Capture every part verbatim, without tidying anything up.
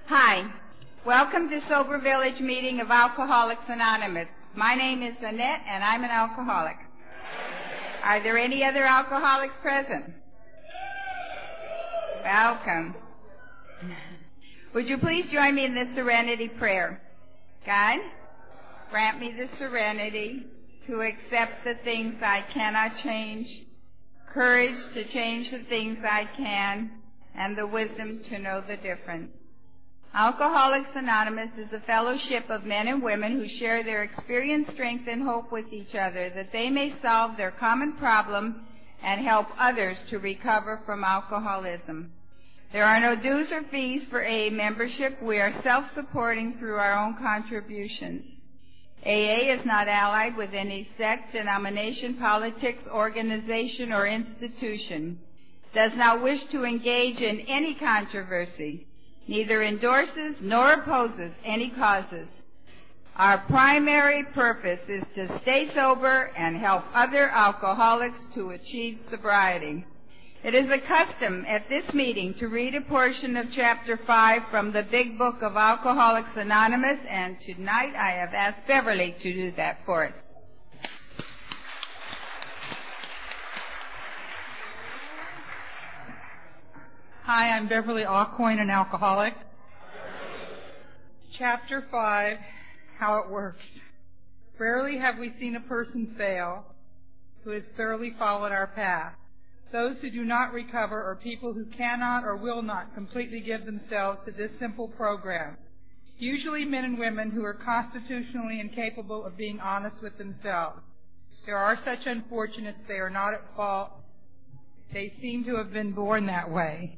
Hi. Welcome to Sober Village meeting of Alcoholics Anonymous. My name is Annette, and I'm an alcoholic. Are there any other alcoholics present? Welcome. Would you please join me in this serenity prayer? God, grant me the serenity to accept the things I cannot change, courage to change the things I can, and the wisdom to know the difference. Alcoholics Anonymous is a fellowship of men and women who share their experience, strength, and hope with each other that they may solve their common problem and help others to recover from alcoholism. There are no dues or fees for A A membership. We are self-supporting through our own contributions. A A is not allied with any sect, denomination, politics, organization, or institution, does not wish to engage in any controversy, neither endorses nor opposes any causes. Our primary purpose is to stay sober and help other alcoholics to achieve sobriety. It is a custom at this meeting to read a portion of Chapter five from the Big Book of Alcoholics Anonymous, and tonight I have asked Beverly to do that for us. Hi, I'm Beverly Aucoin, an alcoholic. Chapter five, How It Works. Rarely have we seen a person fail who has thoroughly followed our path. Those who do not recover are people who cannot or will not completely give themselves to this simple program. Usually men and women who are constitutionally incapable of being honest with themselves. There are such unfortunates, they are not at fault. They seem to have been born that way.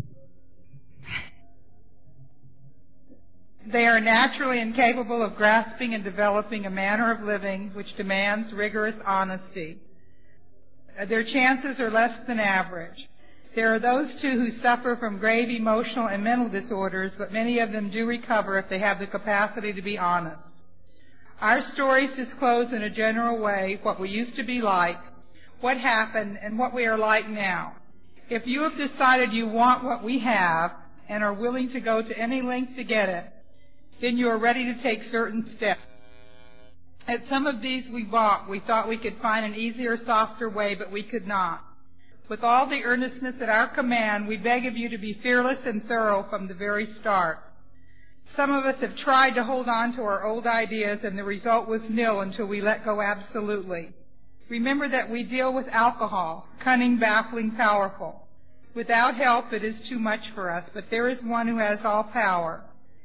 They are naturally incapable of grasping and developing a manner of living which demands rigorous honesty. Their chances are less than average. There are those, too, who suffer from grave emotional and mental disorders, but many of them do recover if they have the capacity to be honest. Our stories disclose in a general way what we used to be like, what happened, and what we are like now. If you have decided you want what we have and are willing to go to any length to get it, then you are ready to take certain steps. At some of these we balked. We thought we could find an easier, softer way, but we could not. With all the earnestness at our command, we beg of you to be fearless and thorough from the very start. Some of us have tried to hold on to our old ideas, and the result was nil until we let go absolutely. Remember that we deal with alcohol, cunning, baffling, powerful. Without help, it is too much for us, but there is one who has all power.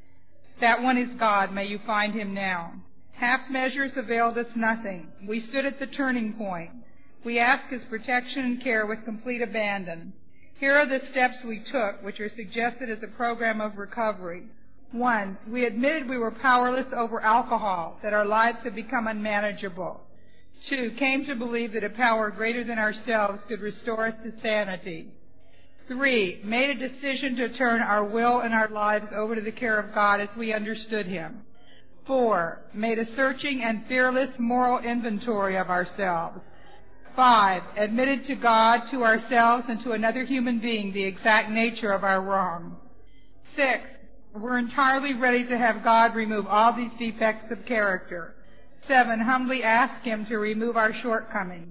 That one is God. May you find him now. Half measures availed us nothing. We stood at the turning point. We asked his protection and care with complete abandon. Here are the steps we took, which are suggested as a program of recovery. One, we admitted we were powerless over alcohol, that our lives had become unmanageable. Two, came to believe that a power greater than ourselves could restore us to sanity. Three, made a decision to turn our will and our lives over to the care of God as we understood him. Four, made a searching and fearless moral inventory of ourselves. Five, admitted to God, to ourselves, and to another human being the exact nature of our wrongs. Six, we're entirely ready to have God remove all these defects of character. Seven, humbly asked him to remove our shortcomings.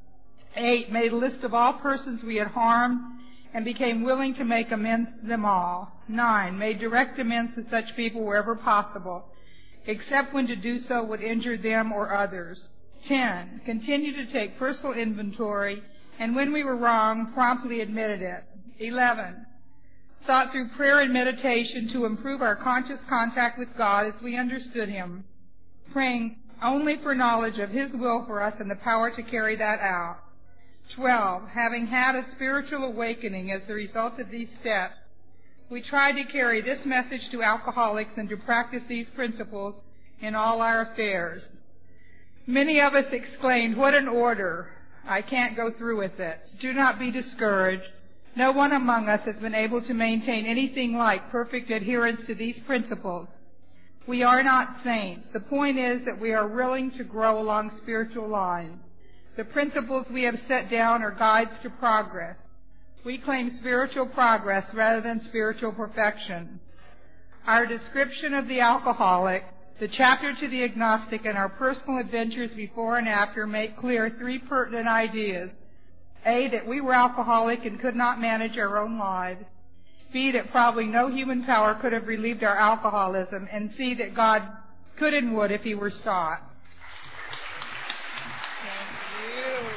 Eight, made a list of all persons we had harmed and became willing to make amends to them all. Nine, made direct amends to such people wherever possible, except when to do so would injure them or others. Ten, continued to take personal inventory, and when we were wrong, promptly admitted it. Eleven, sought through prayer and meditation to improve our conscious contact with God as we understood him, praying only for knowledge of his will for us and the power to carry that out. Twelve, having had a spiritual awakening as the result of these steps, we tried to carry this message to alcoholics and to practice these principles in all our affairs. Many of us exclaimed, "What an order! I can't go through with it." Do not be discouraged. No one among us has been able to maintain anything like perfect adherence to these principles. We are not saints. The point is that we are willing to grow along spiritual lines. The principles we have set down are guides to progress. We claim spiritual progress rather than spiritual perfection. Our description of the alcoholic, the chapter to the agnostic, and our personal adventures before and after make clear three pertinent ideas. A, that we were alcoholic and could not manage our own lives. B, that probably no human power could have relieved our alcoholism. And C, that God could and would if he were sought. Thank you.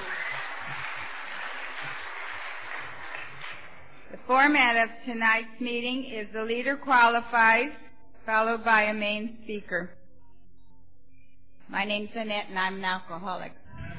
The format of tonight's meeting is the leader qualifies, followed by a main speaker. My name's Annette, and I'm an alcoholic.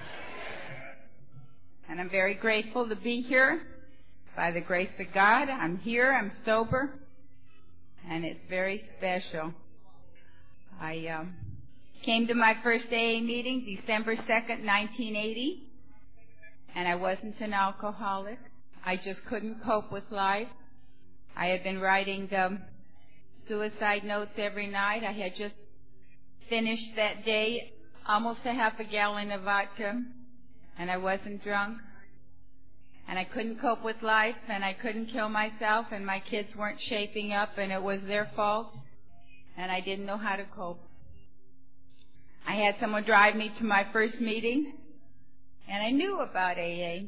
And I'm very grateful to be here. By the grace of God, I'm here, I'm sober, and it's very special. I um, came to my first A A meeting December second, nineteen eighty, and I wasn't an alcoholic. I just couldn't cope with life. I had been writing um, suicide notes every night. I had just finished that day almost a half a gallon of vodka, and I wasn't drunk. And I couldn't cope with life, and I couldn't kill myself, and my kids weren't shaping up, and it was their fault, and I didn't know how to cope. I had someone drive me to my first meeting, and I knew about A A.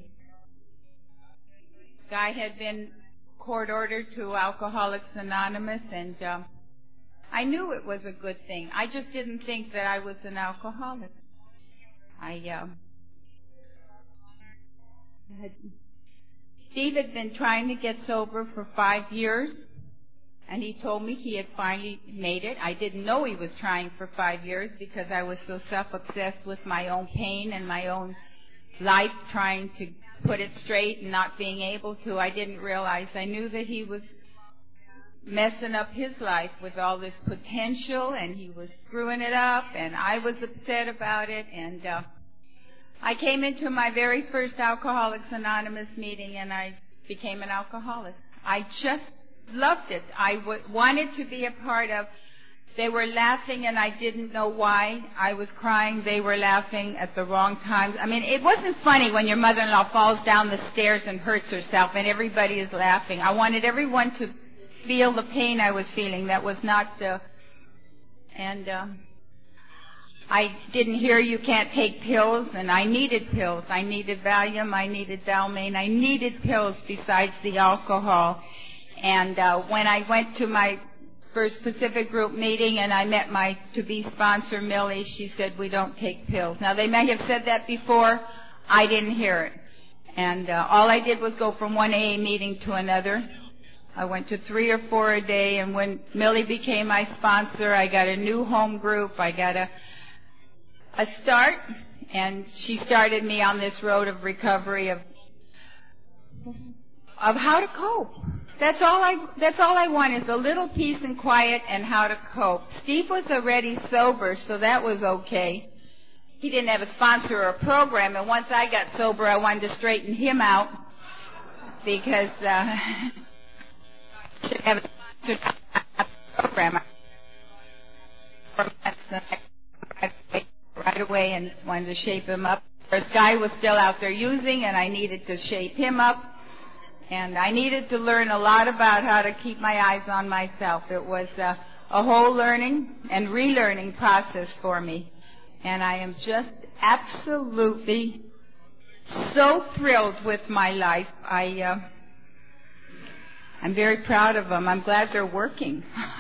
Guy had been court-ordered to Alcoholics Anonymous, and uh, I knew it was a good thing. I just didn't think that I was an alcoholic. I, uh, had... Steve had been trying to get sober for five years, and he told me he had finally made it. I didn't know he was trying for five years because I was so self-obsessed with my own pain and my own life, trying to put it straight and not being able to. I didn't realize. I knew that he was messing up his life with all this potential, and he was screwing it up, and I was upset about it, and uh, I came into my very first Alcoholics Anonymous meeting, and I became an alcoholic. I just loved it. I w- wanted to be a part of. They were laughing, and I didn't know why. I was crying. They were laughing at the wrong times. I mean, it wasn't funny when your mother-in-law falls down the stairs and hurts herself, and everybody is laughing. I wanted everyone to feel the pain I was feeling. That was not the... And... Um, I didn't hear you can't take pills, and I needed pills. I needed Valium, I needed Dalmane, I needed pills besides the alcohol. And uh, when I went to my first Pacific Group meeting and I met my to-be sponsor, Millie, she said, we don't take pills. Now, they may have said that before. I didn't hear it. And uh, all I did was go from one A A meeting to another. I went to three or four a day, and when Millie became my sponsor, I got a new home group. I got a... a start, and she started me on this road of recovery of of how to cope. That's all I that's all I want is a little peace and quiet and how to cope. Steve was already sober, so that was okay. He didn't have a sponsor or a program, and once I got sober, I wanted to straighten him out because uh, I should have a sponsor program. Right away and wanted to shape him up. This guy was still out there using, and I needed to shape him up. And I needed to learn a lot about how to keep my eyes on myself. It was a, a whole learning and relearning process for me. And I am just absolutely so thrilled with my life. I, uh, I'm very proud of them. I'm glad they're working.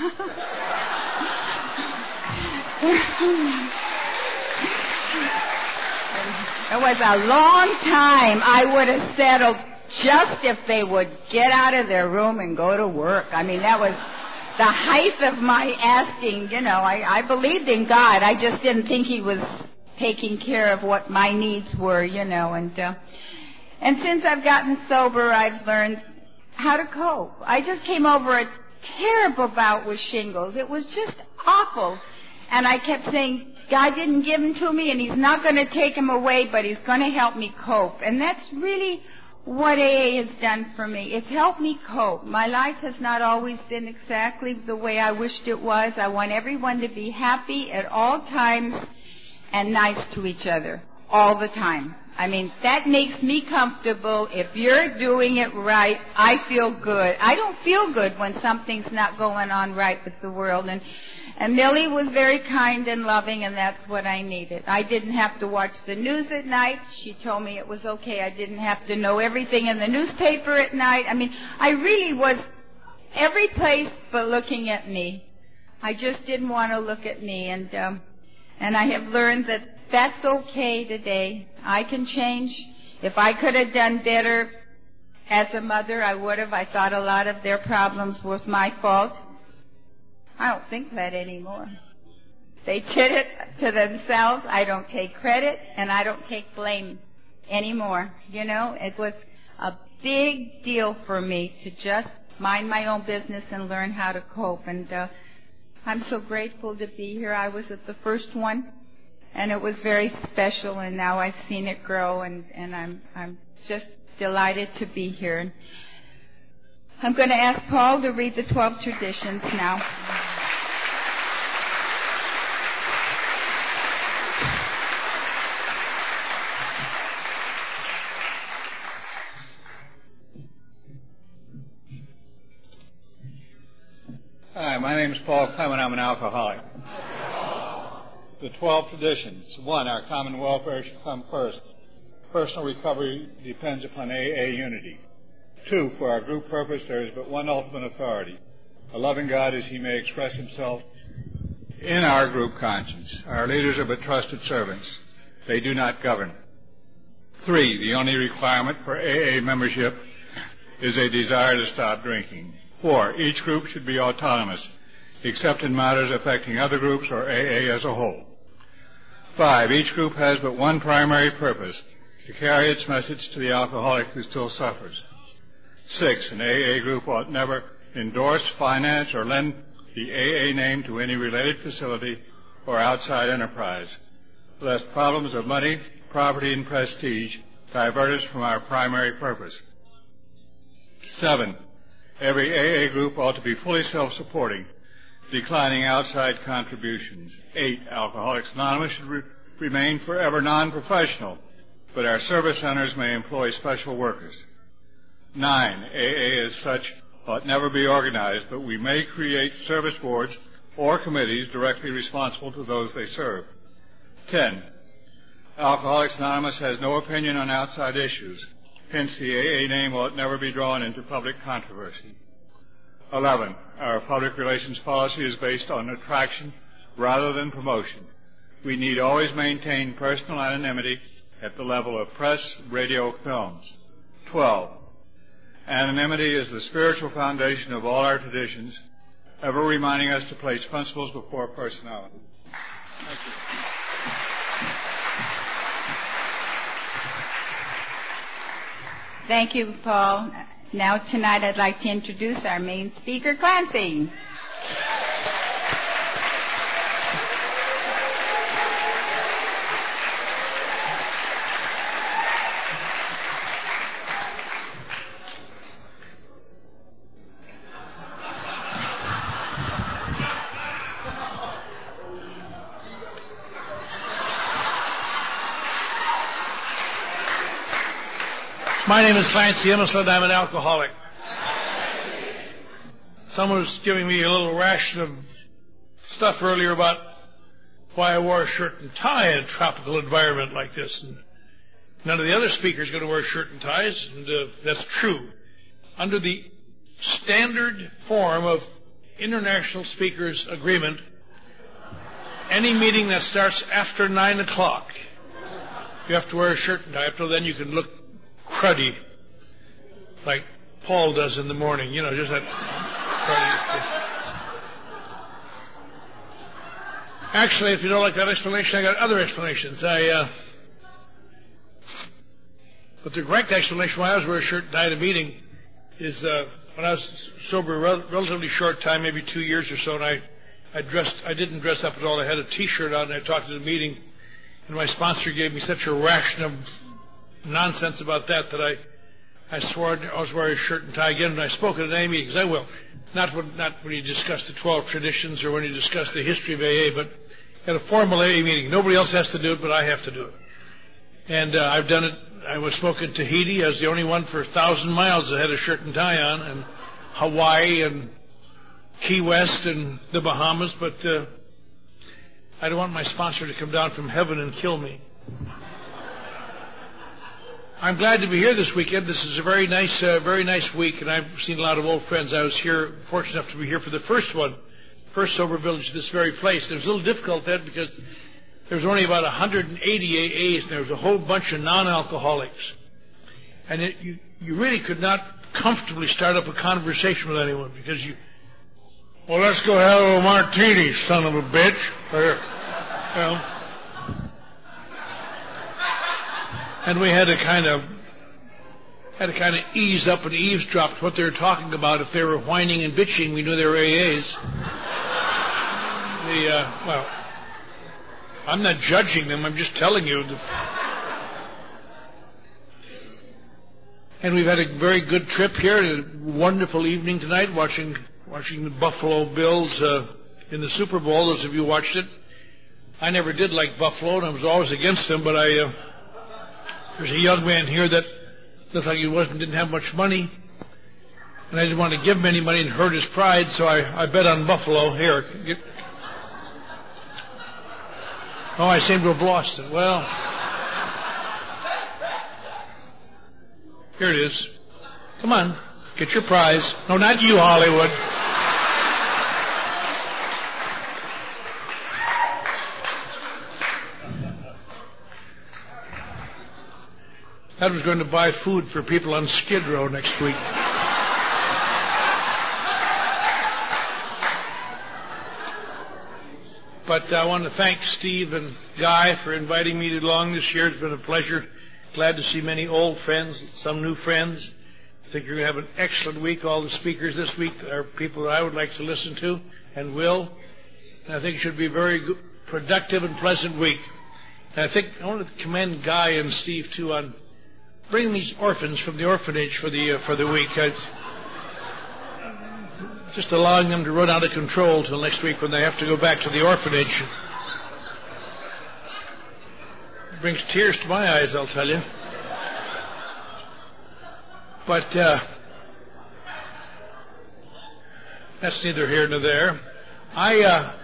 It was a long time. I would have settled just if they would get out of their room and go to work. I mean, that was the height of my asking. You know, I, I believed in God. I just didn't think he was taking care of what my needs were, you know. And, uh, and since I've gotten sober, I've learned how to cope. I just came over a terrible bout with shingles. It was just awful. And I kept saying, God didn't give him to me, and he's not going to take him away, but he's going to help me cope. And that's really what A A has done for me. It's helped me cope. My life has not always been exactly the way I wished it was. I want everyone to be happy at all times and nice to each other all the time. I mean, that makes me comfortable. If you're doing it right, I feel good. I don't feel good when something's not going on right with the world. And And Millie was very kind and loving, and that's what I needed. I didn't have to watch the news at night. She told me it was okay. I didn't have to know everything in the newspaper at night. I mean, I really was every place but looking at me. I just didn't want to look at me, and um, and I have learned that that's okay today. I can change. If I could have done better as a mother, I would have. I thought a lot of their problems was my fault. I don't think that anymore. They did it to themselves. I don't take credit, and I don't take blame anymore. You know, it was a big deal for me to just mind my own business and learn how to cope. And uh, I'm so grateful to be here. I was at the first one, and it was very special, and now I've seen it grow, and, and I'm, I'm just delighted to be here. And I'm going to ask Paul to read the twelve traditions now. Hi, my name is Paul Clement. I'm an alcoholic. The twelve traditions. One, our common welfare should come first. Personal recovery depends upon A A unity. Two, for our group purpose, there is but one ultimate authority, a loving God as he may express himself in our group conscience. Our leaders are but trusted servants. They do not govern. Three, the only requirement for A A membership is a desire to stop drinking. Four, each group should be autonomous, except in matters affecting other groups or A A as a whole. Five, each group has but one primary purpose, to carry its message to the alcoholic who still suffers. Six, an A A group ought never endorse, finance, or lend the A A name to any related facility or outside enterprise, lest problems of money, property, and prestige divert us from our primary purpose. Seven, every A A group ought to be fully self-supporting, declining outside contributions. Eight, Alcoholics Anonymous should re- remain forever non-professional, but our service centers may employ special workers. Nine, A A as such ought never be organized, but we may create service boards or committees directly responsible to those they serve. Ten, Alcoholics Anonymous has no opinion on outside issues. Hence, the A A name ought never be drawn into public controversy. Eleven, our public relations policy is based on attraction rather than promotion. We need always maintain personal anonymity at the level of press, radio, films. Twelve, anonymity is the spiritual foundation of all our traditions, ever reminding us to place principles before personality. Thank you. Thank you, Paul. Now, tonight, I'd like to introduce our main speaker, Clancy. My name is Clancy Emerson. I'm an alcoholic. Someone was giving me a little ration of stuff earlier about why I wore a shirt and tie in a tropical environment like this. And none of the other speakers are going to wear shirt and ties, and uh, that's true. Under the standard form of International Speakers Agreement, any meeting that starts after nine o'clock, you have to wear a shirt and tie. After then, you can look cruddy, like Paul does in the morning. You know, just that cruddy. Actually, if you don't like that explanation, I got other explanations. I, uh, but the correct explanation why I was wearing a shirt and tie at a meeting is uh, when I was sober a rel- relatively short time, maybe two years or so, and I, I dressed, I didn't dress up at all. I had a T-shirt on, and I talked at the meeting, and my sponsor gave me such a ration of nonsense about that that I, I swore I was wearing a shirt and tie again when I spoke at an A A meeting, because I will. Not when, not when you discuss the twelve traditions or when you discuss the history of A A, but at a formal A A meeting. Nobody else has to do it, but I have to do it. And uh, I've done it. I was smoking Tahiti. I was the only one for a thousand miles that had a shirt and tie on, and Hawaii and Key West and the Bahamas. But uh, I don't want my sponsor to come down from heaven and kill me. I'm glad to be here this weekend. This is a very nice, uh, very nice week, and I've seen a lot of old friends. I was here, fortunate enough to be here for the first one, first Sober Village, this very place. It was a little difficult then because there was only about one hundred eighty A As, and there was a whole bunch of non-alcoholics. And it, you, you really could not comfortably start up a conversation with anyone because you, well, let's go have a martini, son of a bitch. Or, you know. And we had to kind of had to kind of ease up and eavesdrop what they were talking about. If they were whining and bitching, we knew they were A As. The uh, well, I'm not judging them. I'm just telling you. And we've had a very good trip here. A wonderful evening tonight, watching watching the Buffalo Bills uh, in the Super Bowl. Those of you who watched it, I never did like Buffalo, and I was always against them. But I. Uh, There's a young man here that looked like he wasn't didn't have much money, and I didn't want to give him any money and hurt his pride, so I, I bet on Buffalo. Here. Get... Oh, I seem to have lost it. Well, here it is. Come on, get your prize. No, not you, Hollywood. That was going to buy food for people on Skid Row next week. But I want to thank Steve and Guy for inviting me along this year. It's been a pleasure. Glad to see many old friends, some new friends. I think you're going to have an excellent week. All the speakers this week are people that I would like to listen to and will. And I think it should be a very good, productive and pleasant week. And I think I want to commend Guy and Steve, too, on bring these orphans from the orphanage for the uh, for the week. It's just allowing them to run out of control till next week when they have to go back to the orphanage. It brings tears to my eyes, I'll tell you. But uh, that's neither here nor there. I. Uh,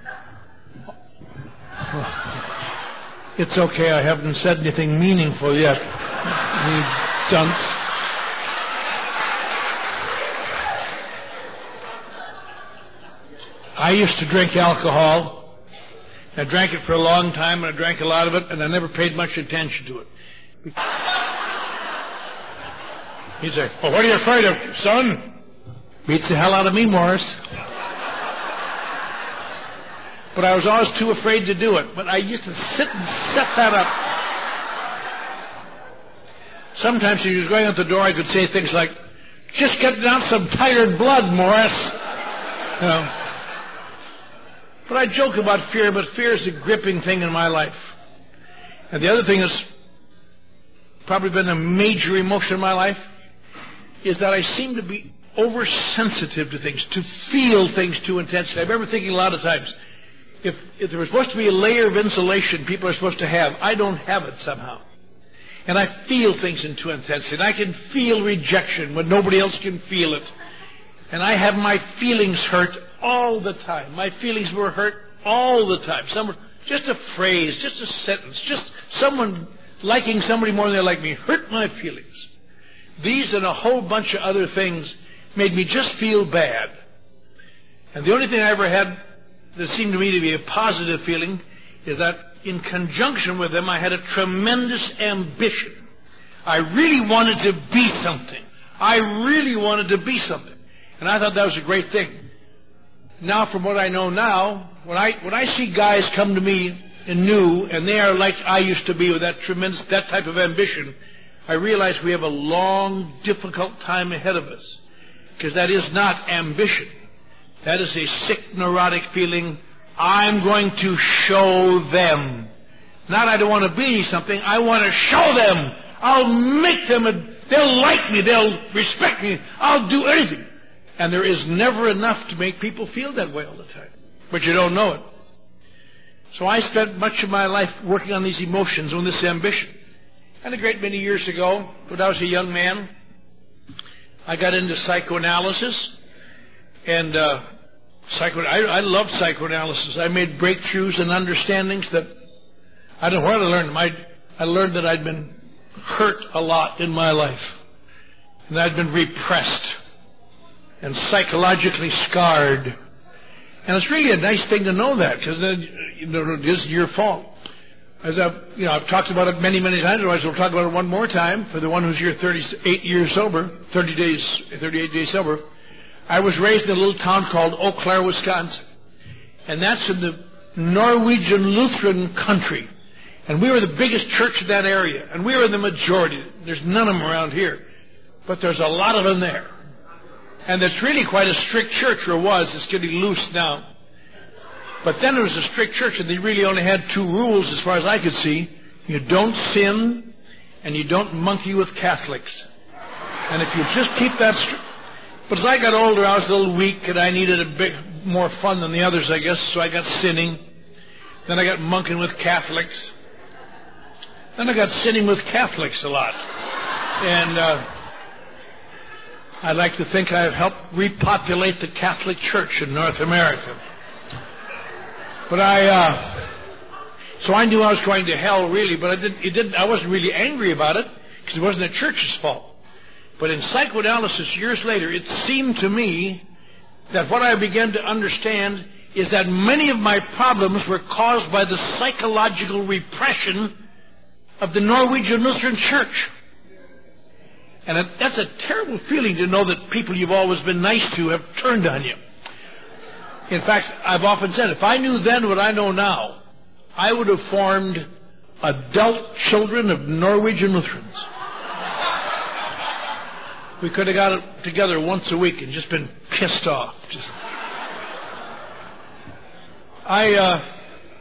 it's okay. I haven't said anything meaningful yet. You dunce. I used to drink alcohol. I drank it for a long time, and I drank a lot of it, and I never paid much attention to it. He'd say, well, what are you afraid of, son? Beats the hell out of me, Morris. But I was always too afraid to do it. But I used to sit and set that up. Sometimes when he was going out the door, I could say things like, just getting out some tired blood, Morris. You know. But I joke about fear, but fear is a gripping thing in my life. And the other thing that's probably been a major emotion in my life is that I seem to be oversensitive to things, to feel things too intensely. I remember thinking a lot of times, if, if there was supposed to be a layer of insulation people are supposed to have, I don't have it somehow. And I feel things in too intensity. And I can feel rejection when nobody else can feel it. And I have my feelings hurt all the time. My feelings were hurt all the time. Some were just a phrase, just a sentence, just someone liking somebody more than they like me hurt my feelings. These and a whole bunch of other things made me just feel bad. And the only thing I ever had that seemed to me to be a positive feeling is that in conjunction with them, I had a tremendous ambition. I really wanted to be something. I really wanted to be something. And I thought that was a great thing. Now, from what I know now, when I when I see guys come to me and new, and they are like I used to be with that tremendous, that type of ambition, I realize we have a long, difficult time ahead of us. Because that is not ambition. That is a sick, neurotic feeling. I'm going to show them. Not I don't want to be something. I want to show them. I'll make them. A, they'll like me. They'll respect me. I'll do anything. And there is never enough to make people feel that way all the time. But you don't know it. So I spent much of my life working on these emotions, on this ambition. And a great many years ago, when I was a young man, I got into psychoanalysis. And uh, psycho I, I loved psychoanalysis. I made breakthroughs and understandings that I don't know where I learned them. I, I learned that I'd been hurt a lot in my life. And I'd been repressed and psychologically scarred. And it's really a nice thing to know that, because you know, it isn't your fault. As I've, you know, I've talked about it many, many times. Otherwise, we'll talk about it one more time. For the one who's here thirty-eight years sober, thirty days, thirty-eight days sober, I was raised in a little town called Eau Claire, Wisconsin, and that's in the Norwegian Lutheran country. And we were the biggest church in that area, and we were the majority. There's none of them around here, but there's a lot of them there. And it's really quite a strict church, or was. It's getting loose now. But then it was a strict church, and they really only had two rules as far as I could see. You don't sin, and you don't monkey with Catholics. And if you just keep that straight. But as I got older, I was a little weak, and I needed a bit more fun than the others, I guess, so I got sinning. Then I got monking with Catholics. Then I got sinning with Catholics a lot. And uh, I'd like to think I've helped repopulate the Catholic Church in North America. But I, uh, so I knew I was going to hell, really, but I didn't, it didn't, I wasn't really angry about it, because it wasn't the church's fault. But in psychoanalysis years later, it seemed to me that what I began to understand is that many of my problems were caused by the psychological repression of the Norwegian Lutheran Church. And it, that's a terrible feeling to know that people you've always been nice to have turned on you. In fact, I've often said, if I knew then what I know now, I would have formed adult children of Norwegian Lutherans. We could have got it together once a week and just been pissed off. Just. I, uh,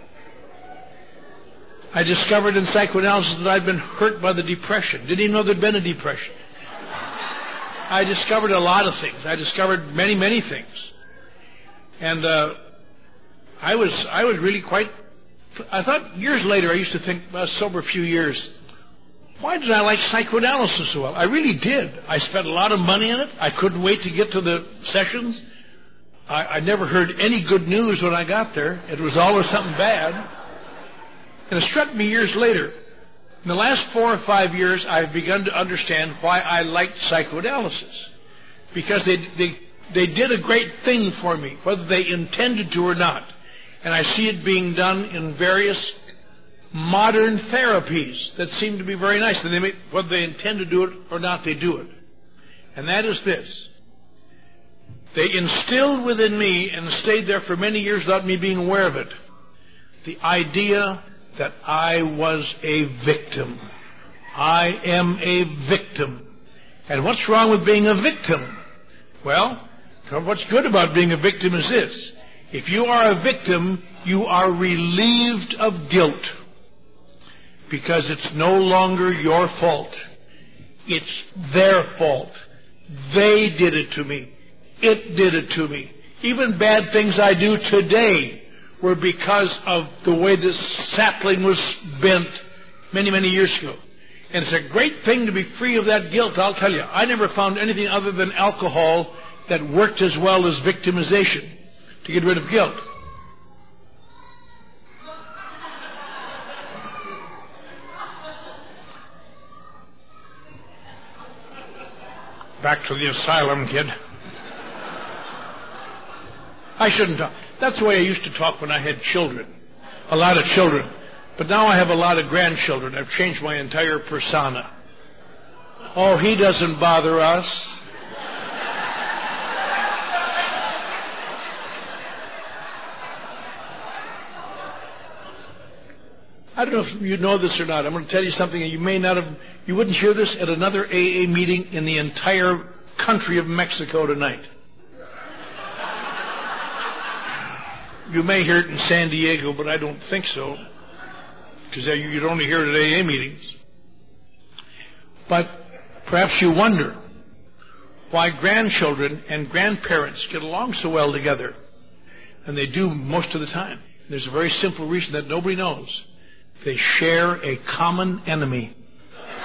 I discovered in psychoanalysis that I'd been hurt by the depression. Didn't even know there'd been a depression. I discovered a lot of things. I discovered many, many things. And uh, I was I was really quite... I thought years later, I used to think, I was sober a few years, why did I like psychoanalysis so well? I really did. I spent a lot of money in it. I couldn't wait to get to the sessions. I, I never heard any good news when I got there. It was always something bad. And it struck me years later. In the last four or five years, I've begun to understand why I liked psychoanalysis. Because they, they, they did a great thing for me, whether they intended to or not. And I see it being done in various modern therapies that seem to be very nice. And they make, whether they intend to do it or not, they do it. And that is this. They instilled within me, and stayed there for many years without me being aware of it, the idea that I was a victim. I am a victim. And what's wrong with being a victim? Well, what's good about being a victim is this. If you are a victim, you are relieved of guilt. Because it's no longer your fault. It's their fault. They did it to me. It did it to me. Even bad things I do today were because of the way this sapling was bent many, many years ago. And it's a great thing to be free of that guilt, I'll tell you. I never found anything other than alcohol that worked as well as victimization to get rid of guilt. Back to the asylum, kid. I shouldn't talk. That's the way I used to talk when I had children. A lot of children. But now I have a lot of grandchildren. I've changed my entire persona. Oh, he doesn't bother us. I don't know if you know this or not. I'm going to tell you something, and you may not have, you wouldn't hear this at another A A meeting in the entire country of Mexico tonight. You may hear it in San Diego, but I don't think so, because you'd only hear it at A A meetings. But perhaps you wonder why grandchildren and grandparents get along so well together, and they do most of the time. There's a very simple reason that nobody knows. They share a common enemy.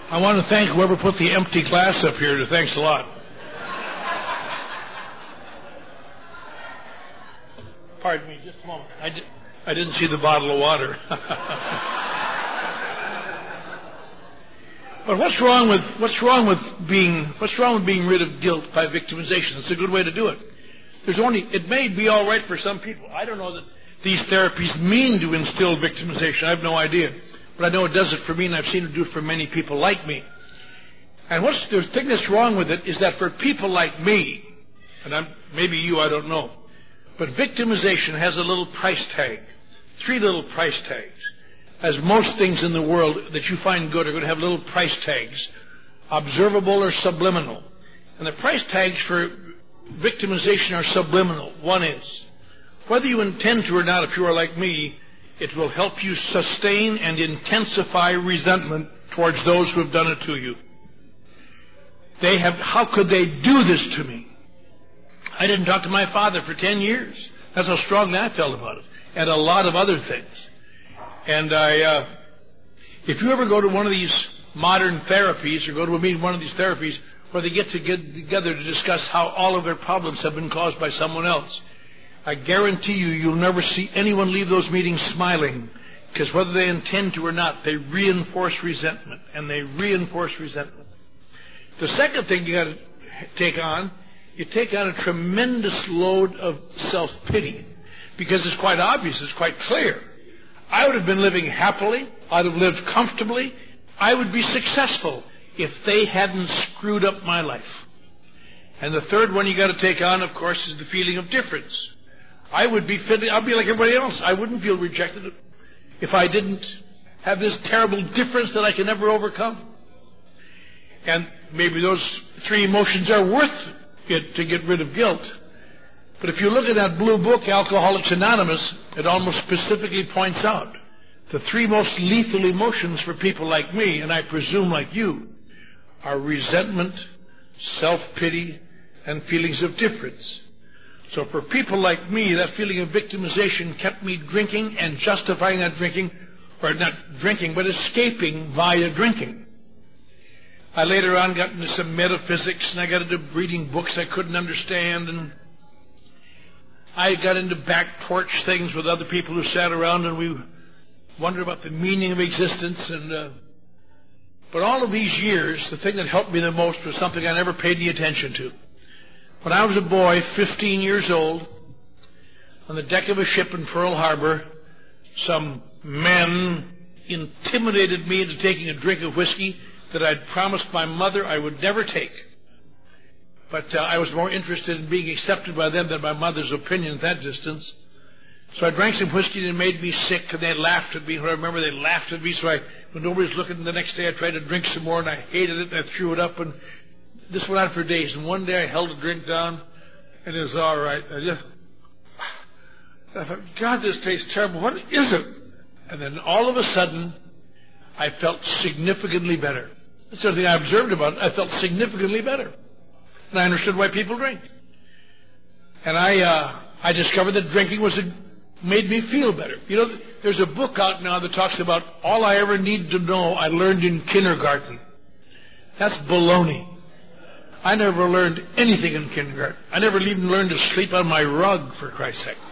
I want to thank whoever put the empty glass up here. Thanks a lot. Pardon me, just a moment. I, di- I didn't see the bottle of water. But what's wrong with what's wrong with being what's wrong with being rid of guilt by victimization? It's a good way to do it. There's only it may be all right for some people. I don't know that these therapies mean to instill victimization. I have no idea, but I know it does it for me, and I've seen it do it for many people like me. And what's the thing that's wrong with it is that for people like me, and I'm, maybe you, I don't know, but victimization has a little price tag, three little price tags. As most things in the world that you find good are going to have little price tags, observable or subliminal. And the price tags for victimization are subliminal. One is, whether you intend to or not, if you are like me, it will help you sustain and intensify resentment towards those who have done it to you. They have, how could they do this to me? I didn't talk to my father for ten years. That's how strongly I felt about it. And a lot of other things. And I, uh, if you ever go to one of these modern therapies or go to a meeting, one of these therapies where they get to get together to discuss how all of their problems have been caused by someone else, I guarantee you, you'll never see anyone leave those meetings smiling, because whether they intend to or not, they reinforce resentment, and they reinforce resentment. The second thing you got to take on, you take on a tremendous load of self-pity, because it's quite obvious, it's quite clear. I would have been living happily, I'd have lived comfortably, I would be successful if they hadn't screwed up my life. And the third one you got to take on, of course, is the feeling of difference. I would be fit, I'd be like everybody else. I wouldn't feel rejected if I didn't have this terrible difference that I can never overcome. And maybe those three emotions are worth it to get rid of guilt. But if you look at that blue book, Alcoholics Anonymous, it almost specifically points out the three most lethal emotions for people like me, and I presume like you, are resentment, self-pity, and feelings of difference. So for people like me, that feeling of victimization kept me drinking and justifying that drinking, or not drinking, but escaping via drinking. I later on got into some metaphysics, and I got into reading books I couldn't understand, and I got into back porch things with other people who sat around, and we wondered about the meaning of existence. And uh, but all of these years, the thing that helped me the most was something I never paid any attention to. When I was a boy, fifteen years old, on the deck of a ship in Pearl Harbor, some men intimidated me into taking a drink of whiskey that I'd promised my mother I would never take. But uh, I was more interested in being accepted by them than my mother's opinion at that distance. So I drank some whiskey and it made me sick, and they laughed at me. I remember they laughed at me, so I, when nobody was looking, the next day I tried to drink some more, and I hated it, and I threw it up, and this went on for days. And one day I held a drink down, and it was all right. I just, I thought, God, this tastes terrible. What is it? And then all of a sudden, I felt significantly better. That's the other thing I observed about it. I felt significantly better. And I understood why people drink. And I uh, I discovered that drinking was a, made me feel better. You know, there's a book out now that talks about all I ever needed to know I learned in kindergarten. That's baloney. I never learned anything in kindergarten. I never even learned to sleep on my rug, for Christ's sake.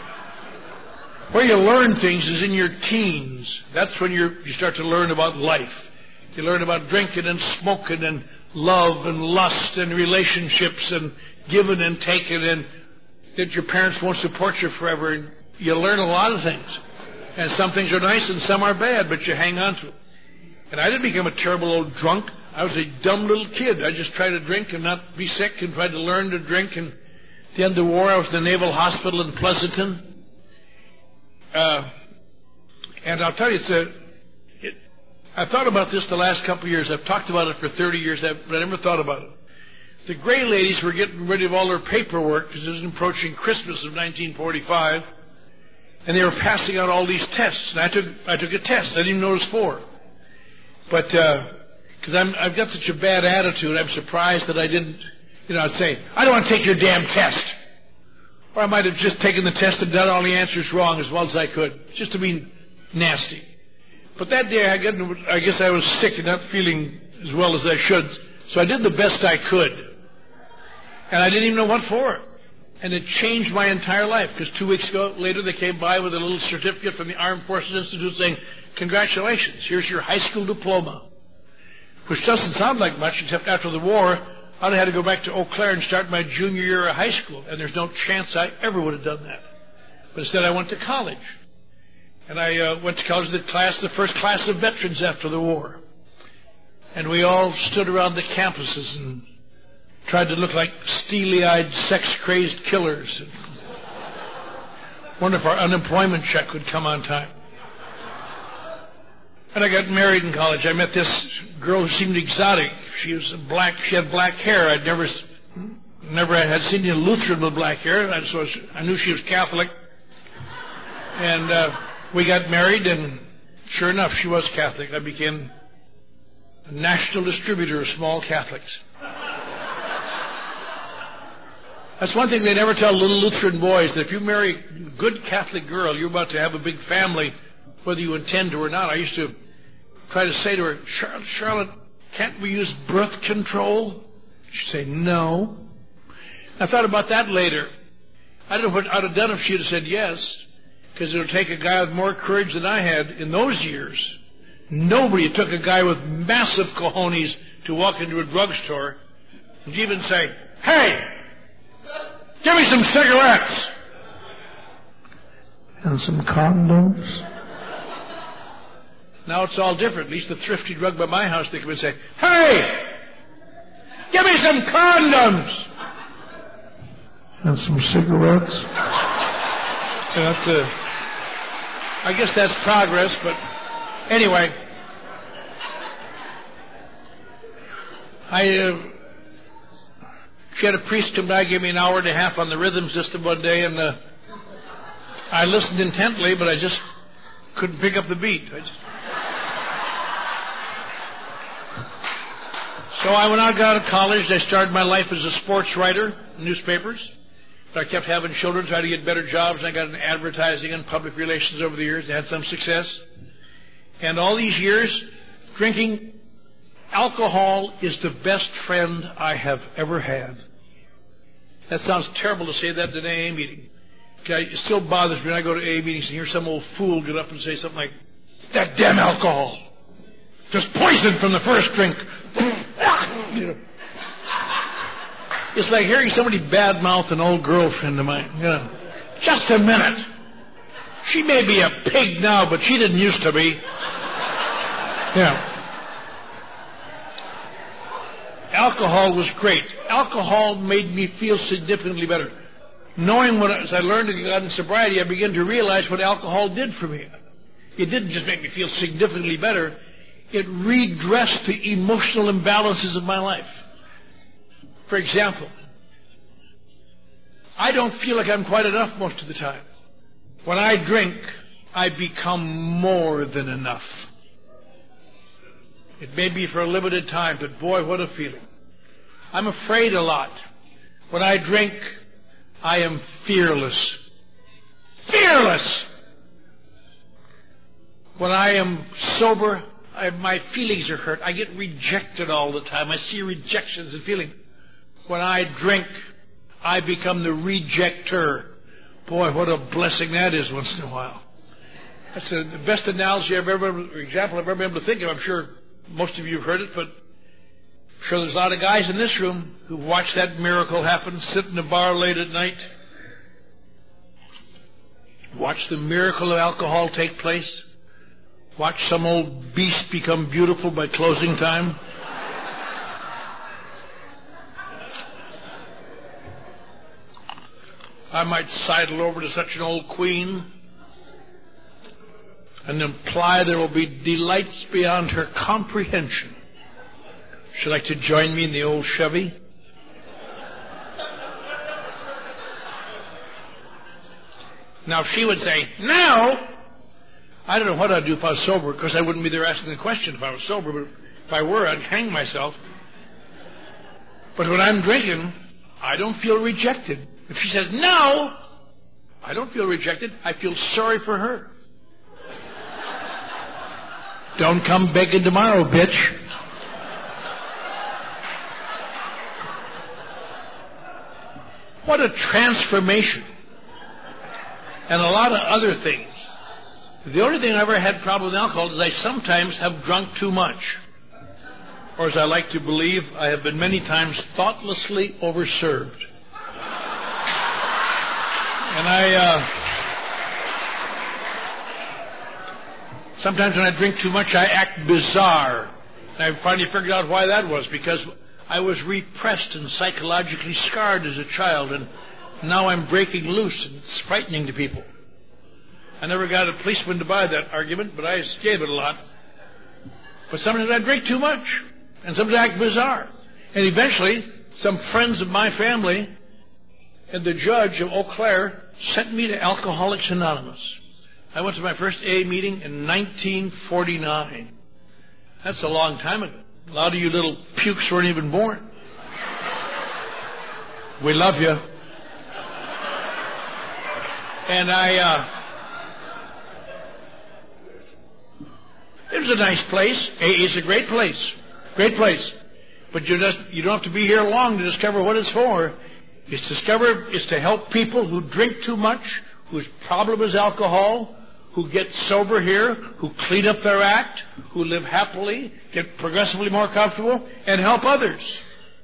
Where you learn things is in your teens. That's when you're, you start to learn about life. You learn about drinking and smoking and love and lust and relationships and giving and taking, and that your parents won't support you forever. And you learn a lot of things. And some things are nice and some are bad, but you hang on to it. And I didn't become a terrible old drunk. I was a dumb little kid. I just tried to drink and not be sick and tried to learn to drink. And at the end of the war, I was in the Naval Hospital in Pleasanton. Uh, and I'll tell you, it's a, it, I've thought about this the last couple of years. I've talked about it for thirty years, but I never thought about it. The Gray ladies were getting rid of all their paperwork because it was approaching Christmas of nineteen forty-five, and they were passing out all these tests. And I took I took a test. I didn't even know what it was for. But because uh, I'm I've got such a bad attitude, I'm surprised that I didn't. You know, I'd say, I don't want to take your damn test. Or I might have just taken the test and done all the answers wrong as well as I could, just to be nasty. But that day, I, got, I guess I was sick and not feeling as well as I should. So I did the best I could. And I didn't even know what for. And it changed my entire life, because two weeks ago, later, they came by with a little certificate from the Armed Forces Institute saying, congratulations, here's your high school diploma. Which doesn't sound like much, except after the war, I'd have had to go back to Eau Claire and start my junior year of high school, and there's no chance I ever would have done that. But instead, I went to college. And I uh, went to college, the class, the first class of veterans after the war. And we all stood around the campuses and tried to look like steely-eyed, sex-crazed killers. Wonder if our unemployment check would come on time. And I got married in college. I met this girl who seemed exotic. She was black. She had black hair. I'd never, never had seen a Lutheran with black hair. And so I knew she was Catholic. And uh, we got married, and sure enough, she was Catholic. I became a national distributor of small Catholics. That's one thing they never tell little Lutheran boys, that if you marry a good Catholic girl, you're about to have a big family, whether you intend to or not. I used to try to say to her, Charlotte, Charlotte, can't we use birth control? She'd say, no. I thought about that later. I don't know what I'd have done if she had said yes, because it would take a guy with more courage than I had in those years. Nobody took a guy with massive cojones to walk into a drugstore and even say, hey, give me some cigarettes and some condoms. Now it's all different. At least the thrifty drug by my house, they come and say, hey, give me some condoms and some cigarettes. So that's a, I guess that's progress, but anyway, I, uh, she had a priest come by, give me an hour and a half on the rhythm system one day, and uh, I listened intently, but I just couldn't pick up the beat. I just... So I went out, got out of college. I started my life as a sports writer in newspapers. But I kept having children, tried to get better jobs, and I got into advertising and public relations over the years. I had some success. And all these years, drinking alcohol is the best friend I have ever had. That sounds terrible to say that in an A A meeting. Okay, it still bothers me when I go to A A meetings and hear some old fool get up and say something like, that damn alcohol, just poison from the first drink. You know. It's like hearing somebody badmouth an old girlfriend of mine. You know. Just a minute. She may be a pig now, but she didn't used to be. Yeah. Alcohol was great. Alcohol made me feel significantly better. Knowing what, as I learned to get in sobriety, I began to realize what alcohol did for me. It didn't just make me feel significantly better. It redressed the emotional imbalances of my life. For example, I don't feel like I'm quite enough most of the time. When I drink, I become more than enough. It may be for a limited time, but boy, what a feeling. I'm afraid a lot. When I drink, I am fearless. Fearless! When I am sober, I, my feelings are hurt. I get rejected all the time. I see rejections and feelings. When I drink, I become the rejecter. Boy, what a blessing that is once in a while. That's the, the best analogy I've ever, or example I've ever been able to think of. I'm sure most of you have heard it, but I'm sure there's a lot of guys in this room who watch that miracle happen, sit in a bar late at night, watch the miracle of alcohol take place, watch some old beast become beautiful by closing time. I might sidle over to such an old queen and imply there will be delights beyond her comprehension. She'd like to join me in the old Chevy? Now she would say, no! I don't know what I'd do if I was sober, because I wouldn't be there asking the question if I was sober, but if I were, I'd hang myself. But when I'm drinking, I don't feel rejected. If she says no, I don't feel rejected. I feel sorry for her. Don't come begging tomorrow, bitch. What a transformation. And a lot of other things. The only thing I ever had problem with alcohol is I sometimes have drunk too much. Or as I like to believe, I have been many times thoughtlessly overserved. And I, uh, sometimes when I drink too much, I act bizarre. And I finally figured out why that was, because I was repressed and psychologically scarred as a child, and now I'm breaking loose, and it's frightening to people. I never got a policeman to buy that argument, but I gave it a lot. But sometimes I drink too much, and sometimes I act bizarre. And eventually, some friends of my family and the judge of Eau Claire sent me to Alcoholics Anonymous. I went to my first A A meeting in nineteen forty-nine. That's a long time ago. A lot of you little pukes weren't even born. We love you. And I, uh, it was a nice place. A A is a great place. Great place. But you just, you don't have to be here long to discover what it's for. It's discover, it's to help people who drink too much, whose problem is alcohol, who get sober here, who clean up their act, who live happily, get progressively more comfortable, and help others.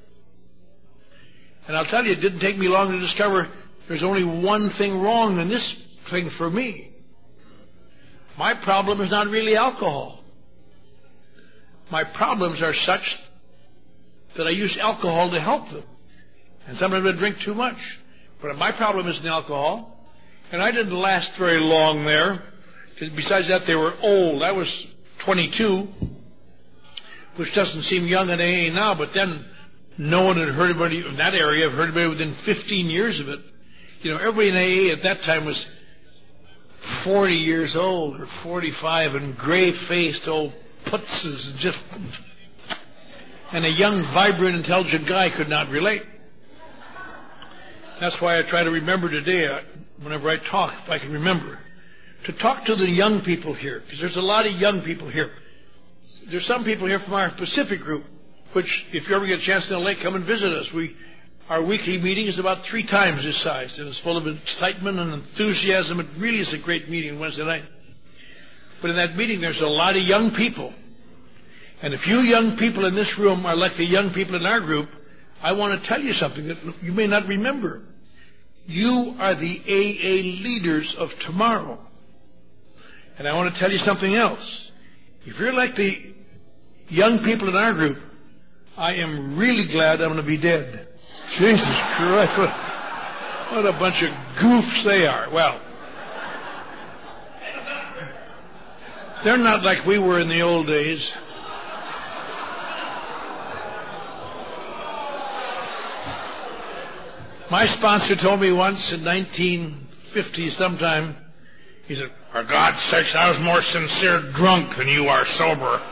And I'll tell you, it didn't take me long to discover there's only one thing wrong in this thing for me. My problem is not really alcohol. My problems are such that I use alcohol to help them. And sometimes I drink too much. But my problem isn't alcohol. And I didn't last very long there. Besides that, they were old. I was twenty-two, which doesn't seem young in A A now, but then no one had heard anybody in that area. I've heard anybody within fifteen years of it. You know, everybody in A A at that time was forty years old or forty-five and gray-faced old putzes. And just, and a young, vibrant, intelligent guy could not relate. That's why I try to remember today, whenever I talk, if I can remember, to talk to the young people here, because there's a lot of young people here. There's some people here from our Pacific group, which, if you ever get a chance in L A, come and visit us. We, our weekly meeting is about three times this size, and it's full of excitement and enthusiasm. It really is a great meeting Wednesday night. But in that meeting, there's a lot of young people. And if you young people in this room are like the young people in our group, I want to tell you something that you may not remember. You are the A A leaders of tomorrow. And I want to tell you something else. If you're like the young people in our group, I am really glad I'm going to be dead. Jesus Christ, what, what a bunch of goofs they are. Well, they're not like we were in the old days. My sponsor told me once in nineteen fifty sometime, he said, for God's sakes, I was more sincere drunk than you are sober.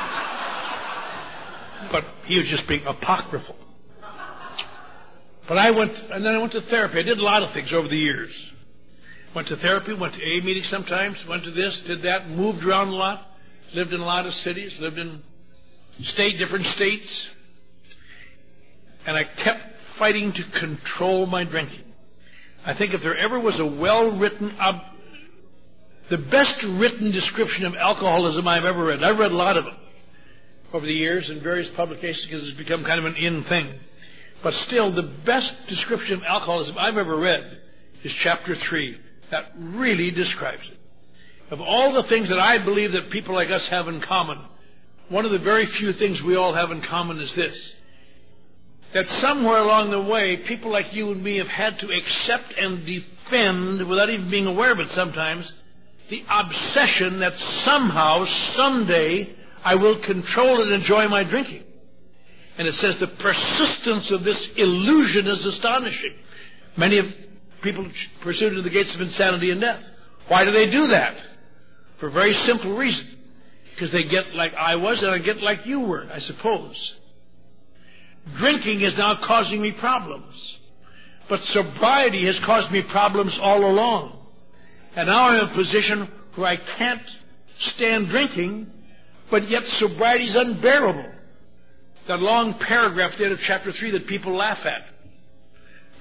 But he was just being apocryphal. But I went, and then I went to therapy. I did a lot of things over the years. Went to therapy, went to A A meetings sometimes, went to this, did that, moved around a lot, lived in a lot of cities, lived in state, different states. And I kept fighting to control my drinking. I think if there ever was a well-written, ob- the best written description of alcoholism I've ever read, I've read a lot of them over the years in various publications because it's become kind of an in thing. But still, the best description of alcoholism I've ever read is chapter three. That really describes it. Of all the things that I believe that people like us have in common, one of the very few things we all have in common is this. That somewhere along the way, people like you and me have had to accept and defend, without even being aware of it sometimes, the obsession that somehow, someday, I will control and enjoy my drinking. And it says the persistence of this illusion is astonishing. Many of people pursued to the gates of insanity and death. Why do they do that? For a very simple reason. Because they get like I was and I get like you were, I suppose. Drinking is now causing me problems. But sobriety has caused me problems all along. And now I'm in a position where I can't stand drinking, but yet sobriety is unbearable. That long paragraph at the end of chapter three that people laugh at.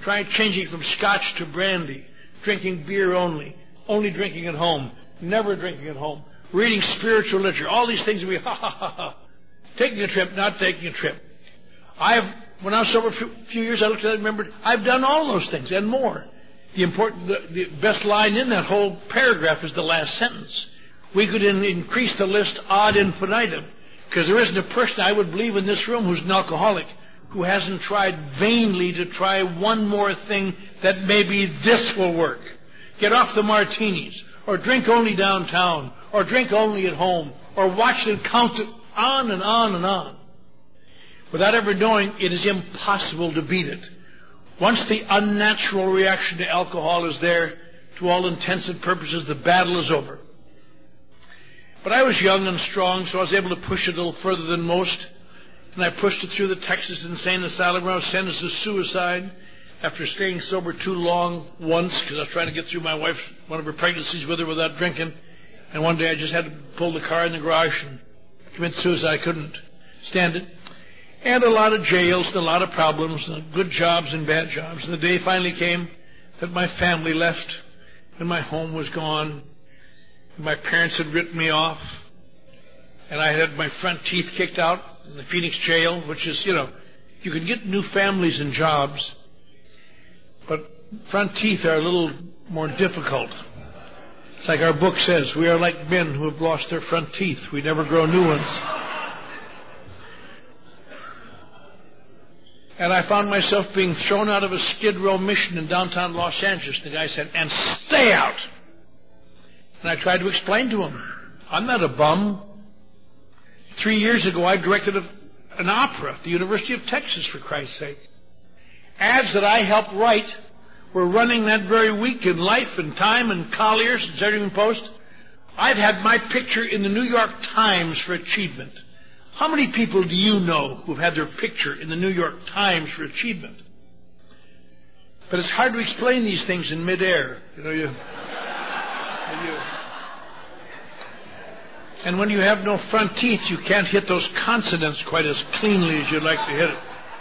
try changing from scotch to brandy, drinking beer only, only drinking at home, never drinking at home, reading spiritual literature, all these things that we, ha, ha, ha, ha. Taking a trip, not taking a trip. I've, when I was sober for a few years, I looked at it and remembered, I've done all those things and more. The important, the, the best line in that whole paragraph is the last sentence. We could in, increase the list ad infinitum, because there isn't a person I would believe in this room who's an alcoholic who hasn't tried vainly to try one more thing that maybe this will work. Get off the martinis, or drink only downtown, or drink only at home, or watch and count it on and on and on. Without ever knowing, it is impossible to beat it. Once the unnatural reaction to alcohol is there, to all intents and purposes, the battle is over. But I was young and strong, so I was able to push it a little further than most. And I pushed it through the Texas Insane Asylum, where I was sentenced to suicide after staying sober too long once, because I was trying to get through my wife's, one of her pregnancies with her without drinking. And one day I just had to pull the car in the garage and commit suicide. I couldn't stand it. And a lot of jails and a lot of problems, and good jobs and bad jobs. And the day finally came that my family left and my home was gone. And my parents had written me off. And I had my front teeth kicked out in the Phoenix jail, which is, you know, you can get new families and jobs, but front teeth are a little more difficult. It's like our book says, we are like men who have lost their front teeth. We never grow new ones. And I found myself being thrown out of a Skid Row mission in downtown Los Angeles. The guy said, and stay out. And I tried to explain to him, I'm not a bum. Three years ago, I directed a, an opera at the University of Texas, for Christ's sake. Ads that I helped write were running that very week in Life and Time and Collier's and Saturday Evening Post. I've had my picture in the New York Times for achievement. How many people do you know who've had their picture in the New York Times for achievement? But it's hard to explain these things in midair. You know, you, you, and when you have no front teeth, you can't hit those consonants quite as cleanly as you'd like to hit it.